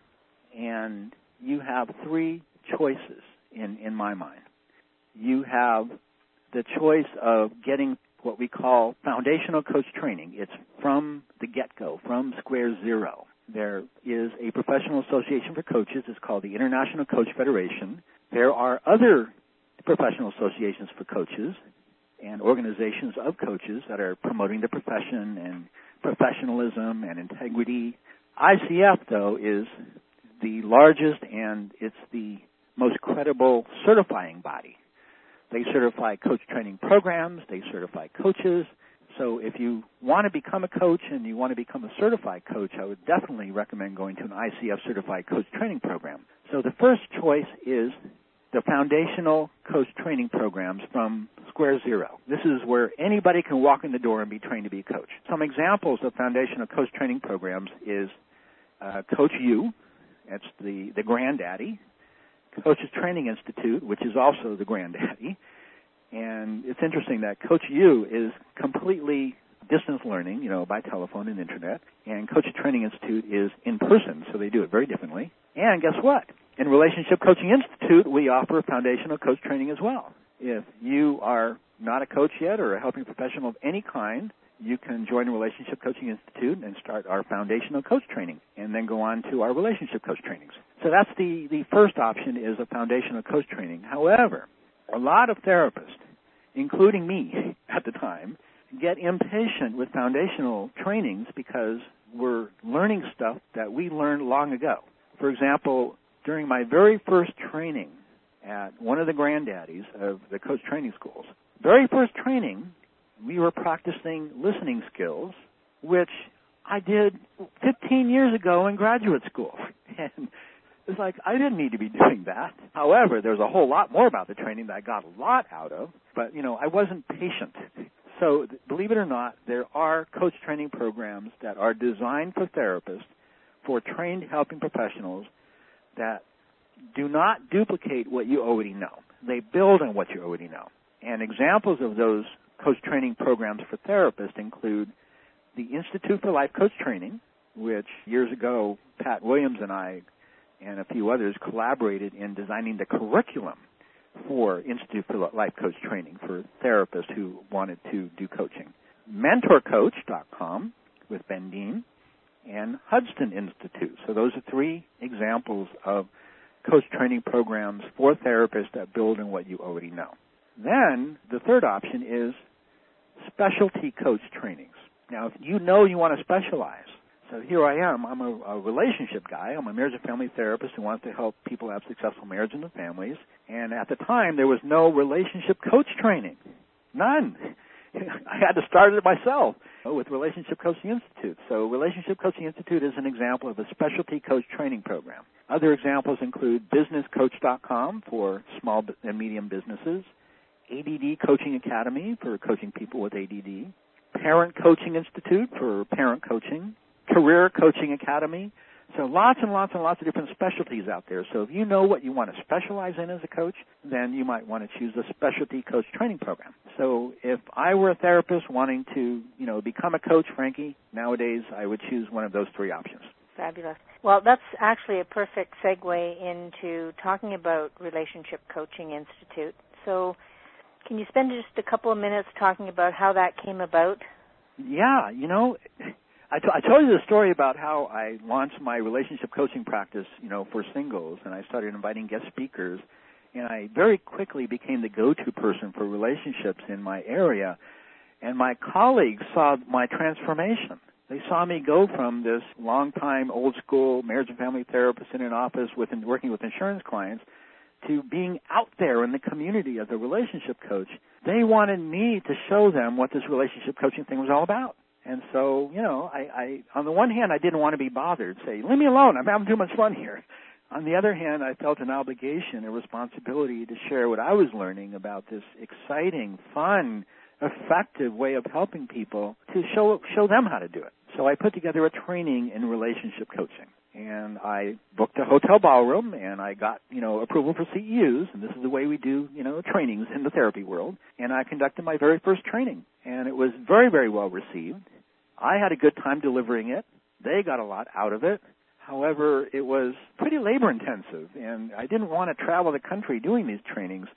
And you have three choices in, in my mind. You have the choice of getting what we call foundational coach training. It's from the get-go, from square zero. There is a professional association for coaches. It's called the International Coach Federation. There are other professional associations for coaches and organizations of coaches that are promoting the profession and professionalism and integrity. I C F, though, is the largest and it's the most credible certifying body. They certify coach training programs. They certify coaches. So if you want to become a coach and you want to become a certified coach, I would definitely recommend going to an I C F certified coach training program. So the first choice is the foundational coach training programs from square zero. This is where anybody can walk in the door and be trained to be a coach. Some examples of foundational coach training programs is uh, Coach U. That's the, the granddaddy. Coaches Training Institute, which is also the granddaddy. And it's interesting that Coach U is completely distance learning, you know, by telephone and internet. And Coaches Training Institute is in person, so they do it very differently. And guess what? In Relationship Coaching Institute, we offer foundational coach training as well. If you are not a coach yet or a helping professional of any kind, you can join Relationship Coaching Institute and start our foundational coach training and then go on to our relationship coach trainings. So that's the, the first option is a foundational coach training. However, a lot of therapists, including me at the time, get impatient with foundational trainings because we're learning stuff that we learned long ago. For example, during my very first training at one of the granddaddies of the coach training schools, very first training, we were practicing listening skills, which I did fifteen years ago in graduate school. And it's like, I didn't need to be doing that. However, there's a whole lot more about the training that I got a lot out of, but, you know, I wasn't patient. So, believe it or not, there are coach training programs that are designed for therapists, for trained helping professionals that do not duplicate what you already know. They build on what you already know. And examples of those coach training programs for therapists include the Institute for Life Coach Training, which years ago Pat Williams and I and a few others collaborated in designing the curriculum for Institute for Life Coach Training for therapists who wanted to do coaching. mentor coach dot com with Ben Dean and Hudson Institute. So those are three examples of coach training programs for therapists that build on what you already know. Then the third option is specialty coach trainings. Now, if you know you want to specialize, so here I am, I'm a, a relationship guy. I'm a marriage and family therapist who wants to help people have successful marriages and families. And at the time, there was no relationship coach training. None. I had to start it myself with Relationship Coaching Institute. So Relationship Coaching Institute is an example of a specialty coach training program. Other examples include business coach dot com for small and medium businesses, A D D Coaching Academy for coaching people with A D D, Parent Coaching Institute for parent coaching, Career Coaching Academy. So lots and lots and lots of different specialties out there. So if you know what you want to specialize in as a coach, then you might want to choose a specialty coach training program. So if I were a therapist wanting to, you know, become a coach, Frankie, nowadays I would choose one of those three options. Fabulous. Well, that's actually a perfect segue into talking about Relationship Coaching Institute. So can you spend just a couple of minutes talking about how that came about? Yeah, you know, I, t- I told you the story about how I launched my relationship coaching practice, you know, for singles, and I started inviting guest speakers, and I very quickly became the go-to person for relationships in my area, and my colleagues saw my transformation. They saw me go from this long-time, old-school marriage and family therapist in an office with working with insurance clients to being out there in the community as a relationship coach. They wanted me to show them what this relationship coaching thing was all about. And so, you know, I, I on the one hand, I didn't want to be bothered, say, leave me alone, I'm having too much fun here. On the other hand, I felt an obligation, a responsibility to share what I was learning about this exciting, fun, effective way of helping people to show show them how to do it. So I put together a training in relationship coaching. And I booked a hotel ballroom, and I got, you know, approval for C E Us, and this is the way we do, you know, trainings in the therapy world. And I conducted my very first training, and it was very, very well received. I had a good time delivering it. They got a lot out of it. However, it was pretty labor-intensive, and I didn't want to travel the country doing these trainings.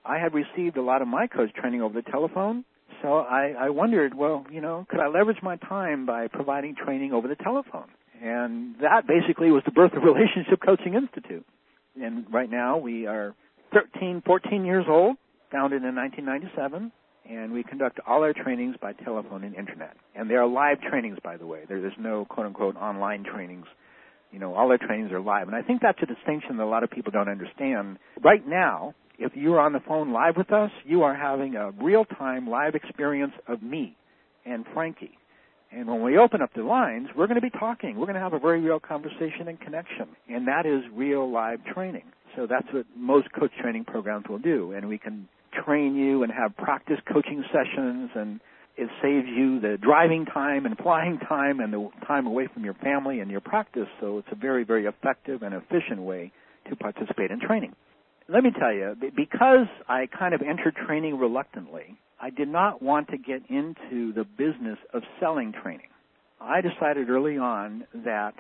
I had received a lot of my coach training over the telephone, so I, I wondered, well, you know, could I leverage my time by providing training over the telephone? And that basically was the birth of Relationship Coaching Institute. And right now we are thirteen, fourteen years old, founded in nineteen ninety-seven, and we conduct all our trainings by telephone and internet. And they are live trainings, by the way. There, there's no quote-unquote online trainings. You know, all our trainings are live. And I think that's a distinction that a lot of people don't understand. Right now, if you're on the phone live with us, you are having a real-time live experience of me and Frankie. And when we open up the lines, we're going to be talking. We're going to have a very real conversation and connection. And that is real live training. So that's what most coach training programs will do. And we can train you and have practice coaching sessions, and it saves you the driving time and flying time and the time away from your family and your practice. So it's a very, very effective and efficient way to participate in training. Let me tell you, because I kind of entered training reluctantly, I did not want to get into the business of selling training. I decided early on that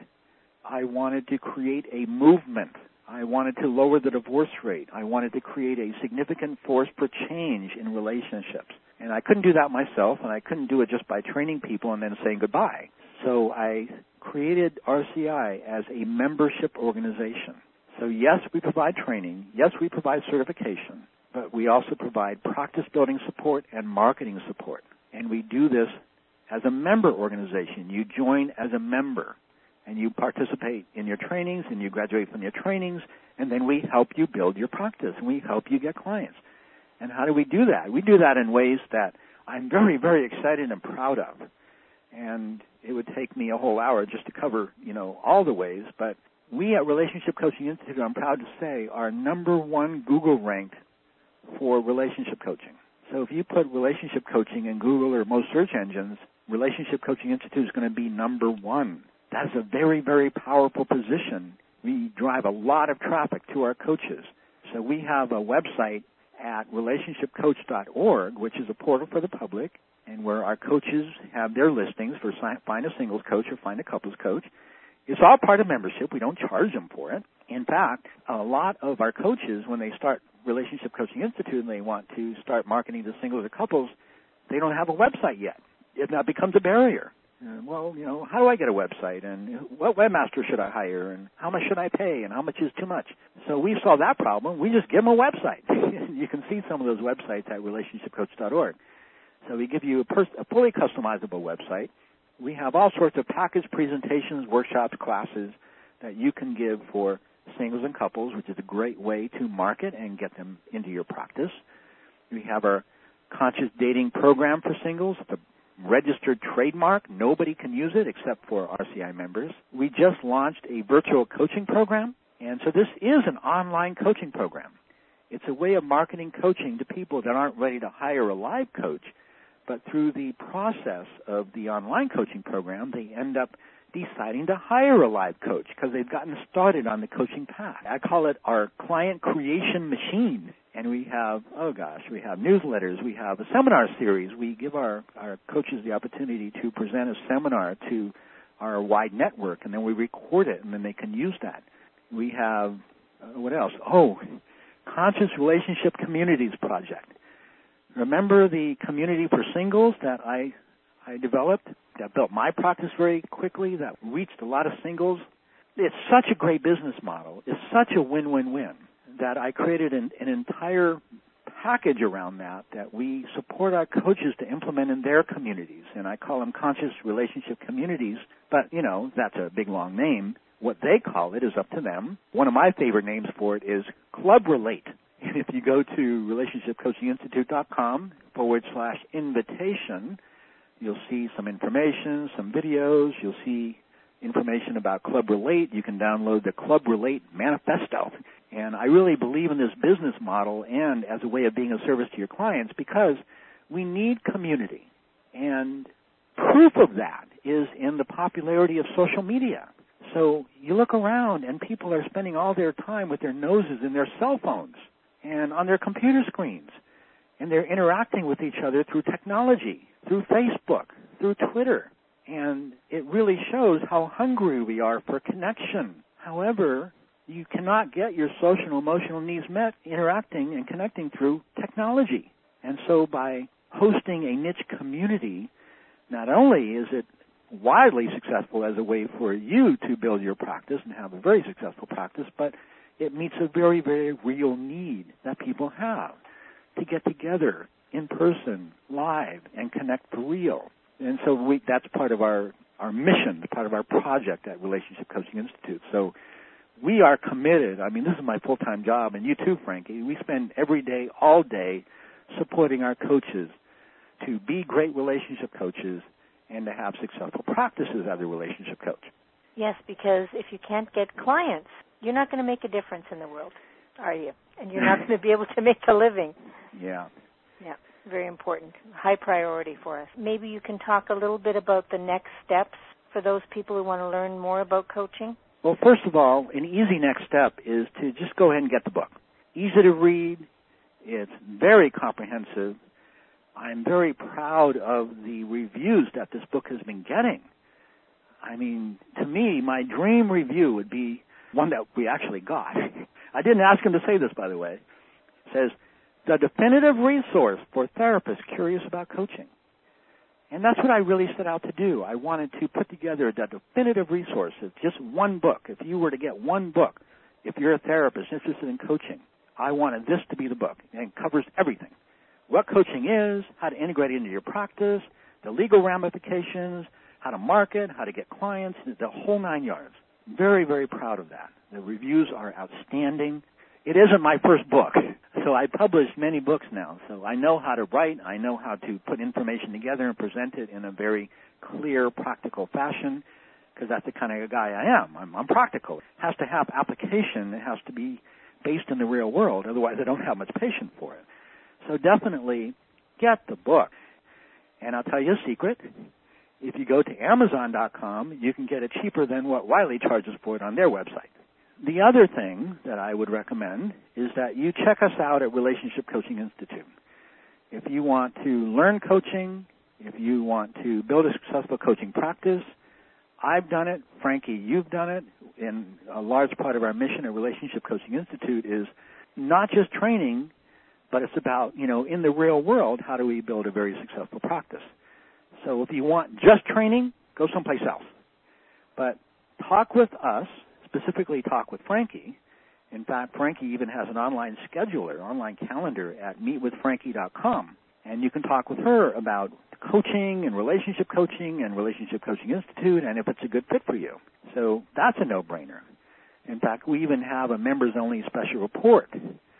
I wanted to create a movement. I wanted to lower the divorce rate. I wanted to create a significant force for change in relationships. And I couldn't do that myself, and I couldn't do it just by training people and then saying goodbye. So I created R C I as a membership organization. So yes, we provide training. Yes, we provide certification. But we also provide practice-building support and marketing support. And we do this as a member organization. You join as a member, and you participate in your trainings, and you graduate from your trainings, and then we help you build your practice, and we help you get clients. And how do we do that? We do that in ways that I'm very, very excited and proud of. And it would take me a whole hour just to cover, you know, all the ways. But we at Relationship Coaching Institute, I'm proud to say, are number one Google ranked for relationship coaching. So if you put relationship coaching in Google or most search engines, Relationship Coaching Institute is going to be number one. That's a very, very powerful position. We drive a lot of traffic to our coaches. So we have a website at relationship coach dot org, which is a portal for the public, and where our coaches have their listings for Find a Singles Coach or Find a Couples Coach. It's all part of membership. We don't charge them for it. In fact, a lot of our coaches, when they start Relationship Coaching Institute and they want to start marketing to singles or couples, they don't have a website yet. If that becomes a barrier. Uh, well, you know, how do I get a website? And what webmaster should I hire? And how much should I pay? And how much is too much? So we solved that problem. We just give them a website. You can see some of those websites at relationship coach dot org. So we give you a, pers- a fully customizable website. We have all sorts of package presentations, workshops, classes that you can give for singles and couples, which is a great way to market and get them into your practice. We have our Conscious Dating program for singles. It's a registered trademark. Nobody can use it except for R C I members. We just launched a virtual coaching program, and so this is an online coaching program. It's a way of marketing coaching to people that aren't ready to hire a live coach, but through the process of the online coaching program, they end up deciding to hire a live coach because they've gotten started on the coaching path. I call it our client creation machine. And we have, oh gosh, we have newsletters. We have a seminar series. We give our, our coaches the opportunity to present a seminar to our wide network, and then we record it, and then they can use that. We have, uh, what else? Oh, Conscious Relationship Communities Project. Remember the community for singles that I I developed, that built my practice very quickly, that reached a lot of singles? It's such a great business model. It's such a win-win-win that I created an, an entire package around that that we support our coaches to implement in their communities. And I call them Conscious Relationship Communities, but, you know, that's a big, long name. What they call it is up to them. One of my favorite names for it is Club Relate. And if you go to relationship coaching institute dot com forward slash invitation, you'll see some information, some videos. You'll see information about Club Relate. You can download the Club Relate Manifesto. And I really believe in this business model and as a way of being of service to your clients because we need community. And proof of that is in the popularity of social media. So you look around and people are spending all their time with their noses in their cell phones and on their computer screens. And they're interacting with each other through technology, through Facebook, through Twitter. And it really shows how hungry we are for connection. However, You cannot get your social and emotional needs met interacting and connecting through technology. And so by hosting a niche community, not only is it widely successful as a way for you to build your practice and have a very successful practice, but it meets a very, very real need that people have to get together in person, live, and connect for real. And so we, that's part of our, our mission, part of our project at Relationship Coaching Institute. So we are committed. I mean, this is my full-time job, and you too, Frankie. We spend every day, all day, supporting our coaches to be great relationship coaches and to have successful practices as a relationship coach. Yes, because if you can't get clients, you're not going to make a difference in the world, are you? And you're not going to be able to make a living. Yeah. Yeah, very important. High priority for us. Maybe you can talk a little bit about the next steps for those people who want to learn more about coaching? Well, first of all, an easy next step is to just go ahead and get the book. Easy to read. It's very comprehensive. I'm very proud of the reviews that this book has been getting. I mean, to me, my dream review would be one that we actually got. I didn't ask him to say this, by the way. It says, the definitive resource for therapists curious about coaching. And that's what I really set out to do. I wanted to put together the definitive resource. It's just one book. If you were to get one book, if you're a therapist interested in coaching, I wanted this to be the book. And it covers everything. What coaching is, how to integrate it into your practice, the legal ramifications, how to market, how to get clients, the whole nine yards. Very, very proud of that. The reviews are outstanding. It isn't my first book, so I published many books now. So I know how to write. I know how to put information together and present it in a very clear, practical fashion, because that's the kind of guy I am. I'm, I'm practical. It has to have application. It has to be based in the real world. Otherwise, I don't have much patience for it. So definitely get the book. And I'll tell you a secret. If you go to Amazon dot com, you can get it cheaper than what Wiley charges for it on their website. The other thing that I would recommend is that you check us out at Relationship Coaching Institute. If you want to learn coaching, if you want to build a successful coaching practice, I've done it. Frankie, you've done it. And a large part of our mission at Relationship Coaching Institute is not just training, but it's about, you know, in the real world, how do we build a very successful practice? So if you want just training, go someplace else. But talk with us, specifically talk with Frankie. In fact, Frankie even has an online scheduler, online calendar at meet with frankie dot com. And you can talk with her about coaching and relationship coaching and Relationship Coaching Institute and if it's a good fit for you. So that's a no-brainer. In fact, we even have a members-only special report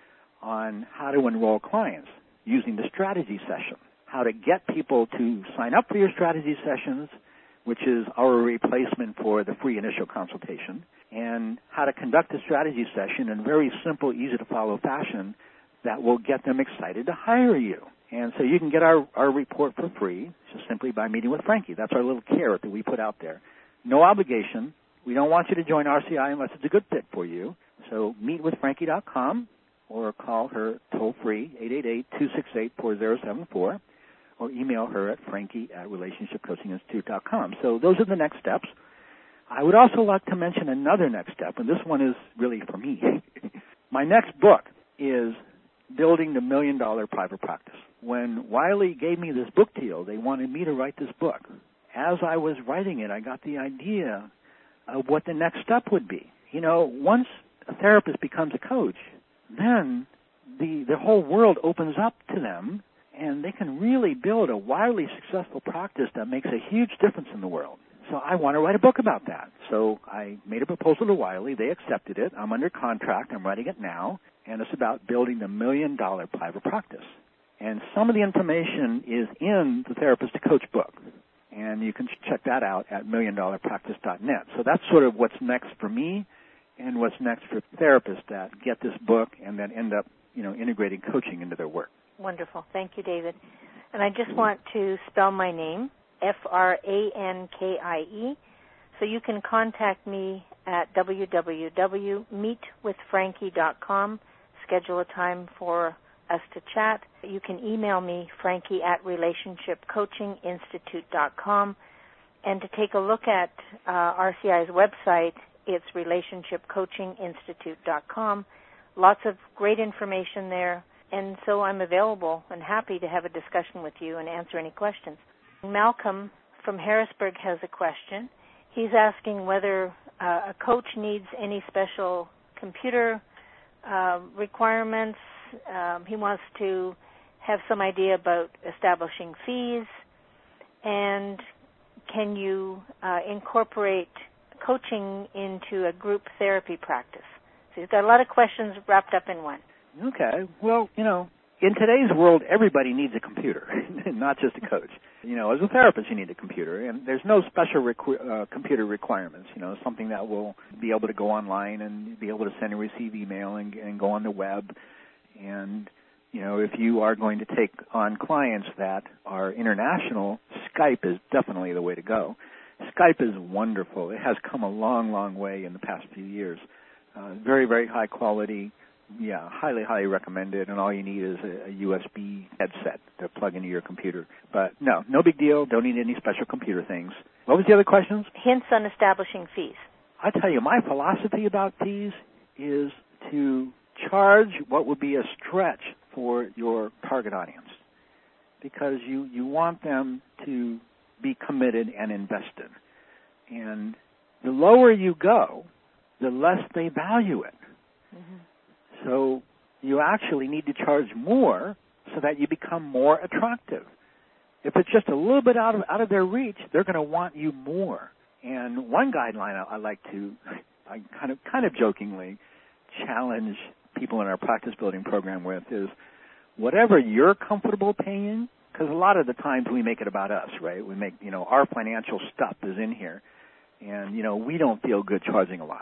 on how to enroll clients using the strategy session, how to get people to sign up for your strategy sessions, which is our replacement for the free initial consultation, and how to conduct a strategy session in a very simple, easy-to-follow fashion that will get them excited to hire you. And so you can get our, our report for free just simply by meeting with Frankie. That's our little carrot that we put out there. No obligation. We don't want you to join R C I unless it's a good fit for you. So meet with frankie dot com or call her toll-free, eight eight eight, two six eight, four zero seven four, or email her at frankie at relationship coaching institute dot com. So those are the next steps. I would also like to mention another next step, and this one is really for me. My next book is Building the Million Dollar Private Practice. When Wiley gave me this book deal, they wanted me to write this book. As I was writing it, I got the idea of what the next step would be. You know, once a therapist becomes a coach, then the the whole world opens up to them, and they can really build a wildly successful practice that makes a huge difference in the world. So I want to write a book about that. So I made a proposal to Wiley. They accepted it. I'm under contract. I'm writing it now, and it's about building the million-dollar private practice. And some of the information is in the Therapist to Coach book, and you can check that out at million dollar practice dot net. So that's sort of what's next for me and what's next for therapists that get this book and then end up, you know, integrating coaching into their work. Wonderful. Thank you, David. And I just want to spell my name, F R A N K I E. So you can contact me at w w w dot meet with frankie dot com. Schedule a time for us to chat. You can email me, Frankie at relationship coaching institute dot com. And to take a look at uh, R C I's website, It's relationship coaching institute dot com. Lots of great information there, and so I'm available and happy to have a discussion with you and answer any questions. Malcolm from Harrisburg has a question. He's asking whether uh, a coach needs any special computer uh, requirements. Um, he wants to have some idea about establishing fees, and can you uh, incorporate coaching into a group therapy practice? So he's got a lot of questions wrapped up in one. Okay. Well, you know, in today's world, everybody needs a computer, not just a coach. You know, as a therapist, you need a computer, and there's no special requ- uh, computer requirements. You know, something that will be able to go online and be able to send and receive email and, and go on the web. And, you know, if you are going to take on clients that are international, Skype is definitely the way to go. Skype is wonderful. It has come a long, long way in the past few years. Uh, very, very high quality. Yeah, highly, highly recommended, and all you need is a, a U S B headset to plug into your computer. But no, no big deal. Don't need any special computer things. What was the other questions? Hints on establishing fees. I tell you, my philosophy about fees is to charge what would be a stretch for your target audience, because you, you want them to be committed and invested. And the lower you go, the less they value it. Mm-hmm. So you actually need to charge more so that you become more attractive. If it's just a little bit out of out of their reach, they're going to want you more. And one guideline I, I like to, I kind of kind of jokingly challenge people in our practice building program with is whatever you're comfortable paying, because a lot of the times we make it about us, right? We make, you know, our financial stuff is in here, and, you know, we don't feel good charging a lot.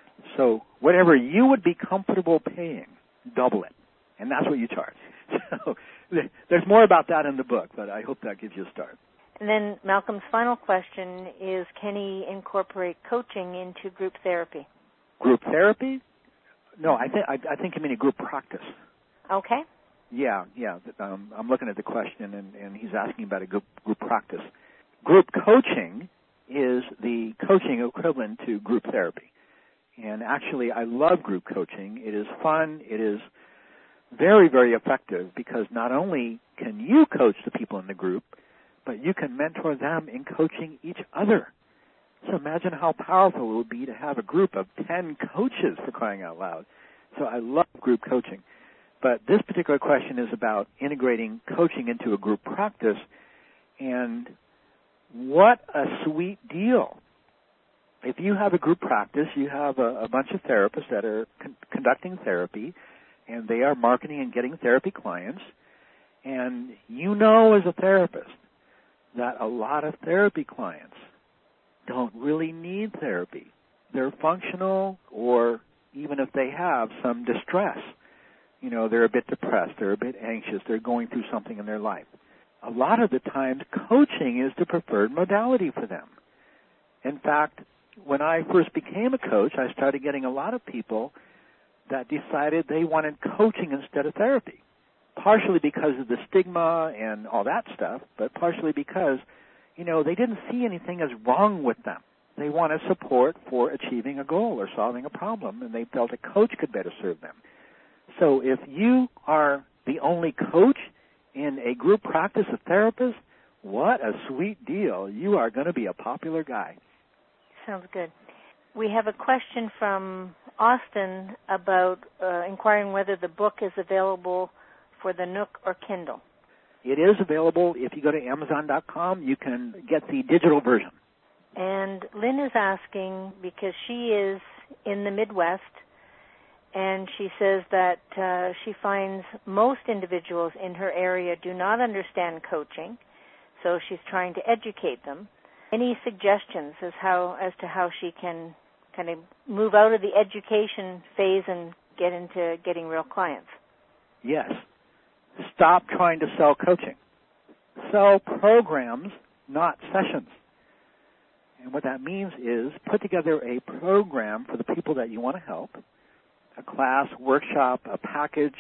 So whatever you would be comfortable paying, double it, and that's what you charge. So there's more about that in the book, but I hope that gives you a start. And then Malcolm's final question is, can he incorporate coaching into group therapy? Group therapy? No, I think I, I think you mean a group practice. Okay. Yeah, yeah. Um, I'm looking at the question, and, and he's asking about a group, group practice. Group coaching is the coaching equivalent to group therapy. And actually, I love group coaching. It is fun. It is very, very effective because not only can you coach the people in the group, but you can mentor them in coaching each other. So imagine how powerful it would be to have a group of ten coaches, for crying out loud. So I love group coaching. But this particular question is about integrating coaching into a group practice, and what a sweet deal. If you have a group practice, you have a, a bunch of therapists that are con- conducting therapy, and they are marketing and getting therapy clients, and you know as a therapist that a lot of therapy clients don't really need therapy. They're functional, or even if they have some distress, you know, they're a bit depressed, they're a bit anxious, they're going through something in their life. A lot of the times, coaching is the preferred modality for them. In fact, when I first became a coach, I started getting a lot of people that decided they wanted coaching instead of therapy, partially because of the stigma and all that stuff, but partially because, you know, they didn't see anything as wrong with them. They wanted support for achieving a goal or solving a problem, and they felt a coach could better serve them. So if you are the only coach in a group practice of therapists, what a sweet deal. You are going to be a popular guy. Sounds good. We have a question from Austin about uh, inquiring whether the book is available for the Nook or Kindle. It is available. If you go to Amazon dot com, you can get the digital version. And Lynn is asking, because she is in the Midwest, and she says that uh, she finds most individuals in her area do not understand coaching, so she's trying to educate them. Any suggestions as how as to how she can kind of move out of the education phase and get into getting real clients? Yes. Stop trying to sell coaching. Sell programs, not sessions. And what that means is put together a program for the people that you want to help, a class, workshop, a package,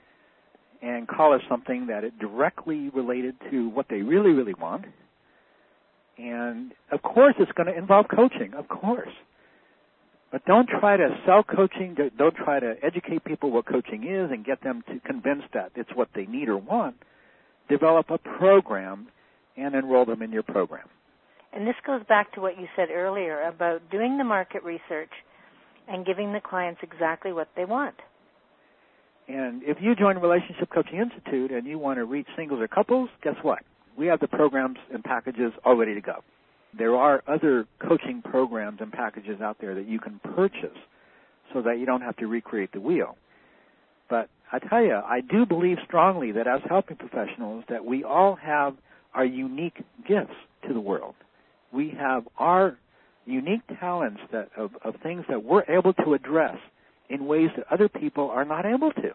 and call it something that is directly related to what they really, really want. And, of course, it's going to involve coaching, of course. But don't try to sell coaching. Don't try to educate people what coaching is and get them to convince that it's what they need or want. Develop a program and enroll them in your program. And this goes back to what you said earlier about doing the market research and giving the clients exactly what they want. And if you join Relationship Coaching Institute and you want to reach singles or couples, guess what? We have the programs and packages all ready to go. There are other coaching programs and packages out there that you can purchase so that you don't have to recreate the wheel. But I tell you, I do believe strongly that as helping professionals that we all have our unique gifts to the world. We have our unique talents that of, of things that we're able to address in ways that other people are not able to.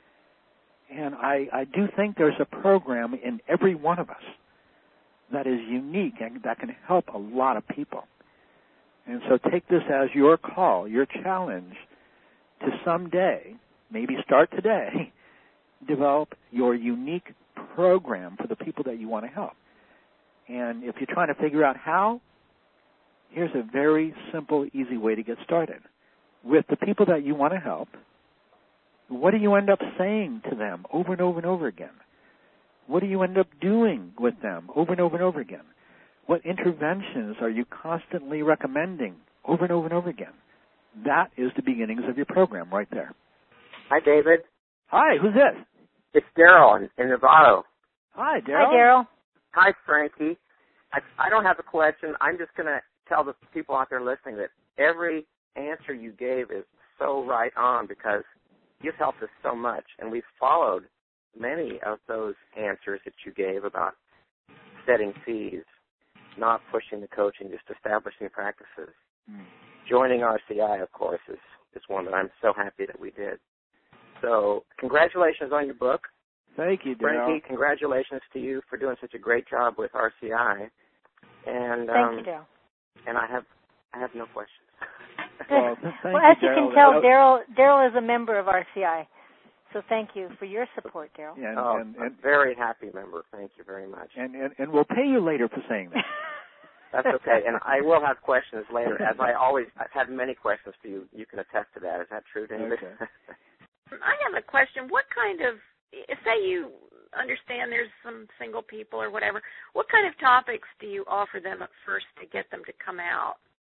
And I, I do think there's a program in every one of us that is unique and that can help a lot of people. And so take this as your call, your challenge to someday, maybe start today, develop your unique program for the people that you want to help. And if you're trying to figure out how, here's a very simple, easy way to get started. With the people that you want to help, what do you end up saying to them over and over and over again? What do you end up doing with them over and over and over again? What interventions are you constantly recommending over and over and over again? That is the beginnings of your program right there. Hi, David. Hi, who's this? It's Daryl in, in Novato. Hi, Daryl. Hi, Daryl. Hi, Frankie. I, I don't have a question. I'm just going to tell the people out there listening that every answer you gave is so right on because you've helped us so much, and we've followed many of those answers that you gave about setting fees, not pushing the coaching, just establishing practices. Mm. Joining R C I, of course, is, is one that I'm so happy that we did. So congratulations on your book. Thank you, Daryl. Frankie, congratulations to you for doing such a great job with R C I. And Thank um, you, Daryl. And I have I have no questions. Well, well as you, you can tell, Daryl Daryl is a member of R C I. So thank you for your support, Daryl. And, oh, and, and, I'm a very happy member. Thank you very much. And, and, and we'll pay you later for saying that. That's okay. And I will have questions later. As I always, I've had many questions for you. You can attest to that. Is that true, David? Okay. I have a question. What kind of, say you understand there's some single people or whatever, what kind of topics do you offer them at first to get them to come out?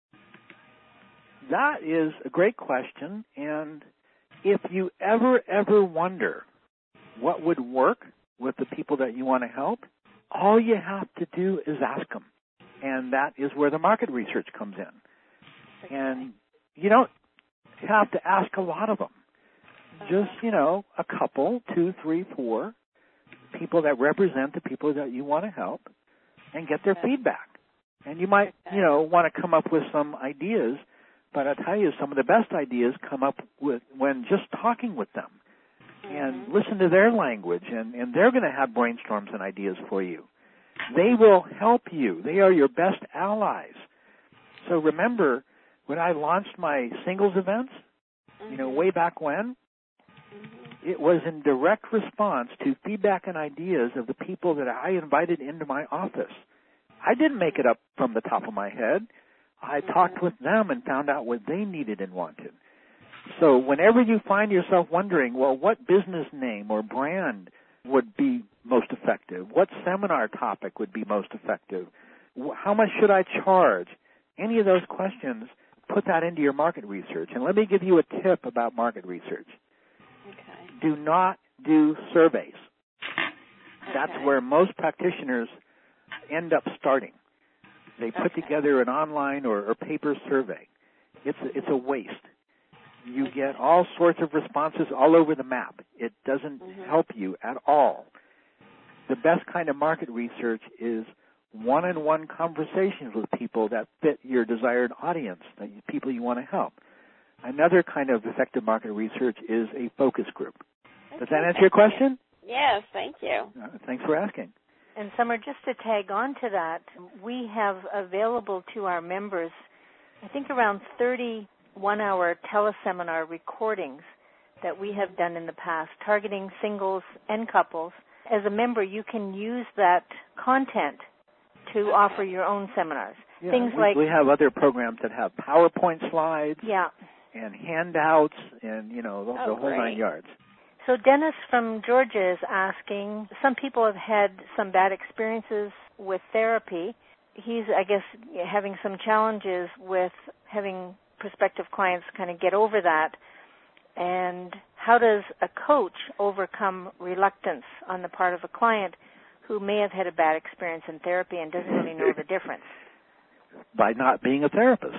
That is a great question, and if you ever, ever wonder what would work with the people that you want to help, all you have to do is ask them, and that is where the market research comes in. Okay. And you don't have to ask a lot of them. Just, you know, a couple, two, three, four people that represent the people that you want to help and get their okay. feedback. And you might, okay. you know, want to come up with some ideas, but I tell you, some of the best ideas come up with when just talking with them mm-hmm. and listen to their language, and, and they're going to have brainstorms and ideas for you. They will help you. They are your best allies. So remember, when I launched my singles events, mm-hmm. you know, way back when, mm-hmm. it was in direct response to feedback and ideas of the people that I invited into my office. I didn't make it up from the top of my head. I mm-hmm. talked with them and found out what they needed and wanted. So whenever you find yourself wondering, well, what business name or brand would be most effective? What seminar topic would be most effective? How much should I charge? Any of those questions, put that into your market research. And let me give you a tip about market research. Okay. Do not do surveys. Okay. That's where most practitioners end up starting. They put okay. together an online or, or paper survey. It's a, it's a waste. You okay. get all sorts of responses all over the map. It doesn't mm-hmm. help you at all. The best kind of market research is one-on-one conversations with people that fit your desired audience, that you, people you want to help. Another kind of effective market research is a focus group. Okay. Does that answer your question? Yes, thank you. Uh, thanks for asking. And Summer, just to tag on to that, we have available to our members, I think around thirty one-hour teleseminar recordings that we have done in the past, targeting singles and couples. As a member, you can use that content to offer your own seminars. Yeah, Things we, like we have other programs that have PowerPoint slides yeah. and handouts and, you know, the, Oh, the whole great. nine yards. So Dennis from Georgia is asking, some people have had some bad experiences with therapy. He's, I guess, having some challenges with having prospective clients kind of get over that. And how does a coach overcome reluctance on the part of a client who may have had a bad experience in therapy and doesn't really know the difference? By not being a therapist.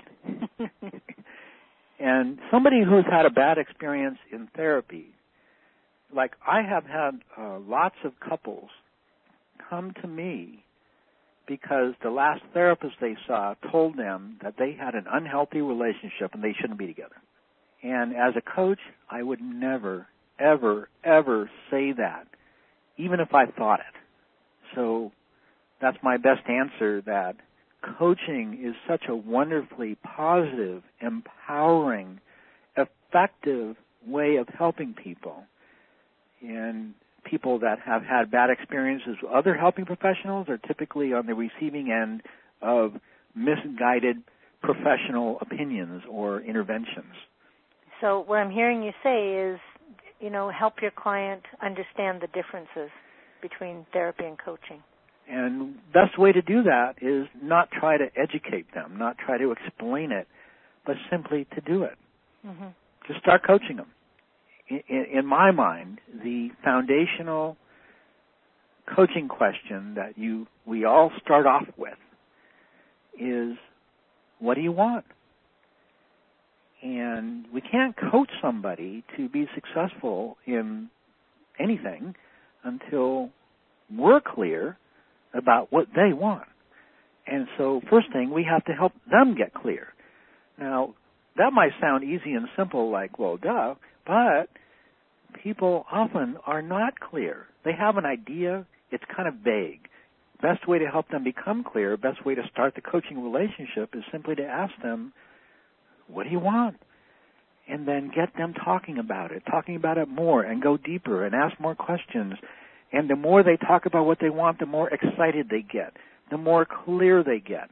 And somebody who's had a bad experience in therapy, like I have had uh, lots of couples come to me because the last therapist they saw told them that they had an unhealthy relationship and they shouldn't be together. And as a coach, I would never, ever, ever say that, even if I thought it. So that's my best answer, that coaching is such a wonderfully positive, empowering, effective way of helping people. And people that have had bad experiences with other helping professionals are typically on the receiving end of misguided professional opinions or interventions. So what I'm hearing you say is, you know, help your client understand the differences between therapy and coaching. And best way to do that is not try to educate them, not try to explain it, but simply to do it. Mm-hmm. Just start coaching them. In, in my mind, the foundational coaching question that you we all start off with is, what do you want? And we can't coach somebody to be successful in anything until we're clear about what they want. And so first thing, we have to help them get clear. Now, that might sound easy and simple, like, well, duh, but people often are not clear. They have an idea, it's kind of vague. Best way to help them become clear, best way to start the coaching relationship is simply to ask them, what do you want? And then get them talking about it, talking about it more, and go deeper and ask more questions. And the more they talk about what they want, the more excited they get, the more clear they get.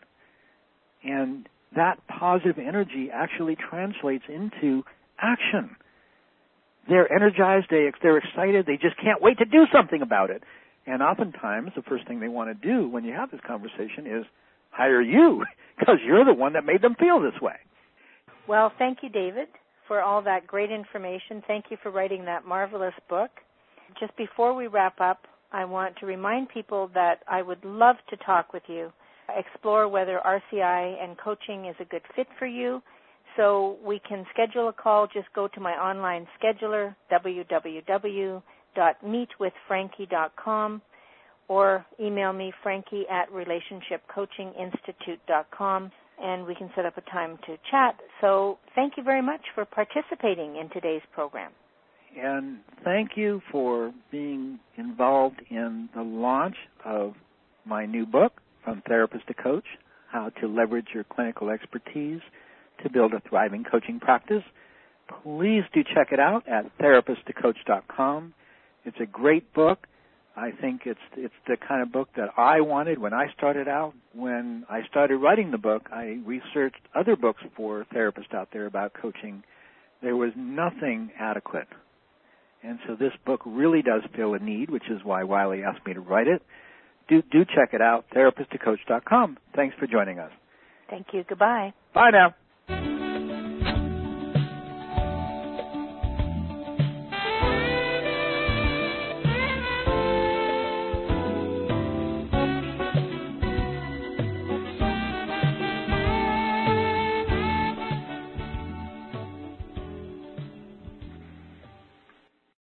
And that positive energy actually translates into action. They're energized, they, they're excited, they just can't wait to do something about it. And oftentimes, the first thing they want to do when you have this conversation is hire you, because you're the one that made them feel this way. Well, thank you, David, for all that great information. Thank you for writing that marvelous book. Just before we wrap up, I want to remind people that I would love to talk with you, explore whether R C I and coaching is a good fit for you. So we can schedule a call. Just go to my online scheduler, w w w dot meet with frankie dot com, or email me, frankie at relationship coaching institute dot com, and we can set up a time to chat. So thank you very much for participating in today's program. And thank you for being involved in the launch of my new book, From Therapist to Coach, How to Leverage Your Clinical Expertise to Build a Thriving Coaching Practice. Please do check it out at therapist to coach dot com. It's a great book. I think it's it's the kind of book that I wanted when I started out. When I started writing the book, I researched other books for therapists out there about coaching. There was nothing adequate. And so this book really does fill a need, which is why Wiley asked me to write it. Do do check it out, therapist to coach dot com. Thanks for joining us. Thank you. Goodbye. Bye now.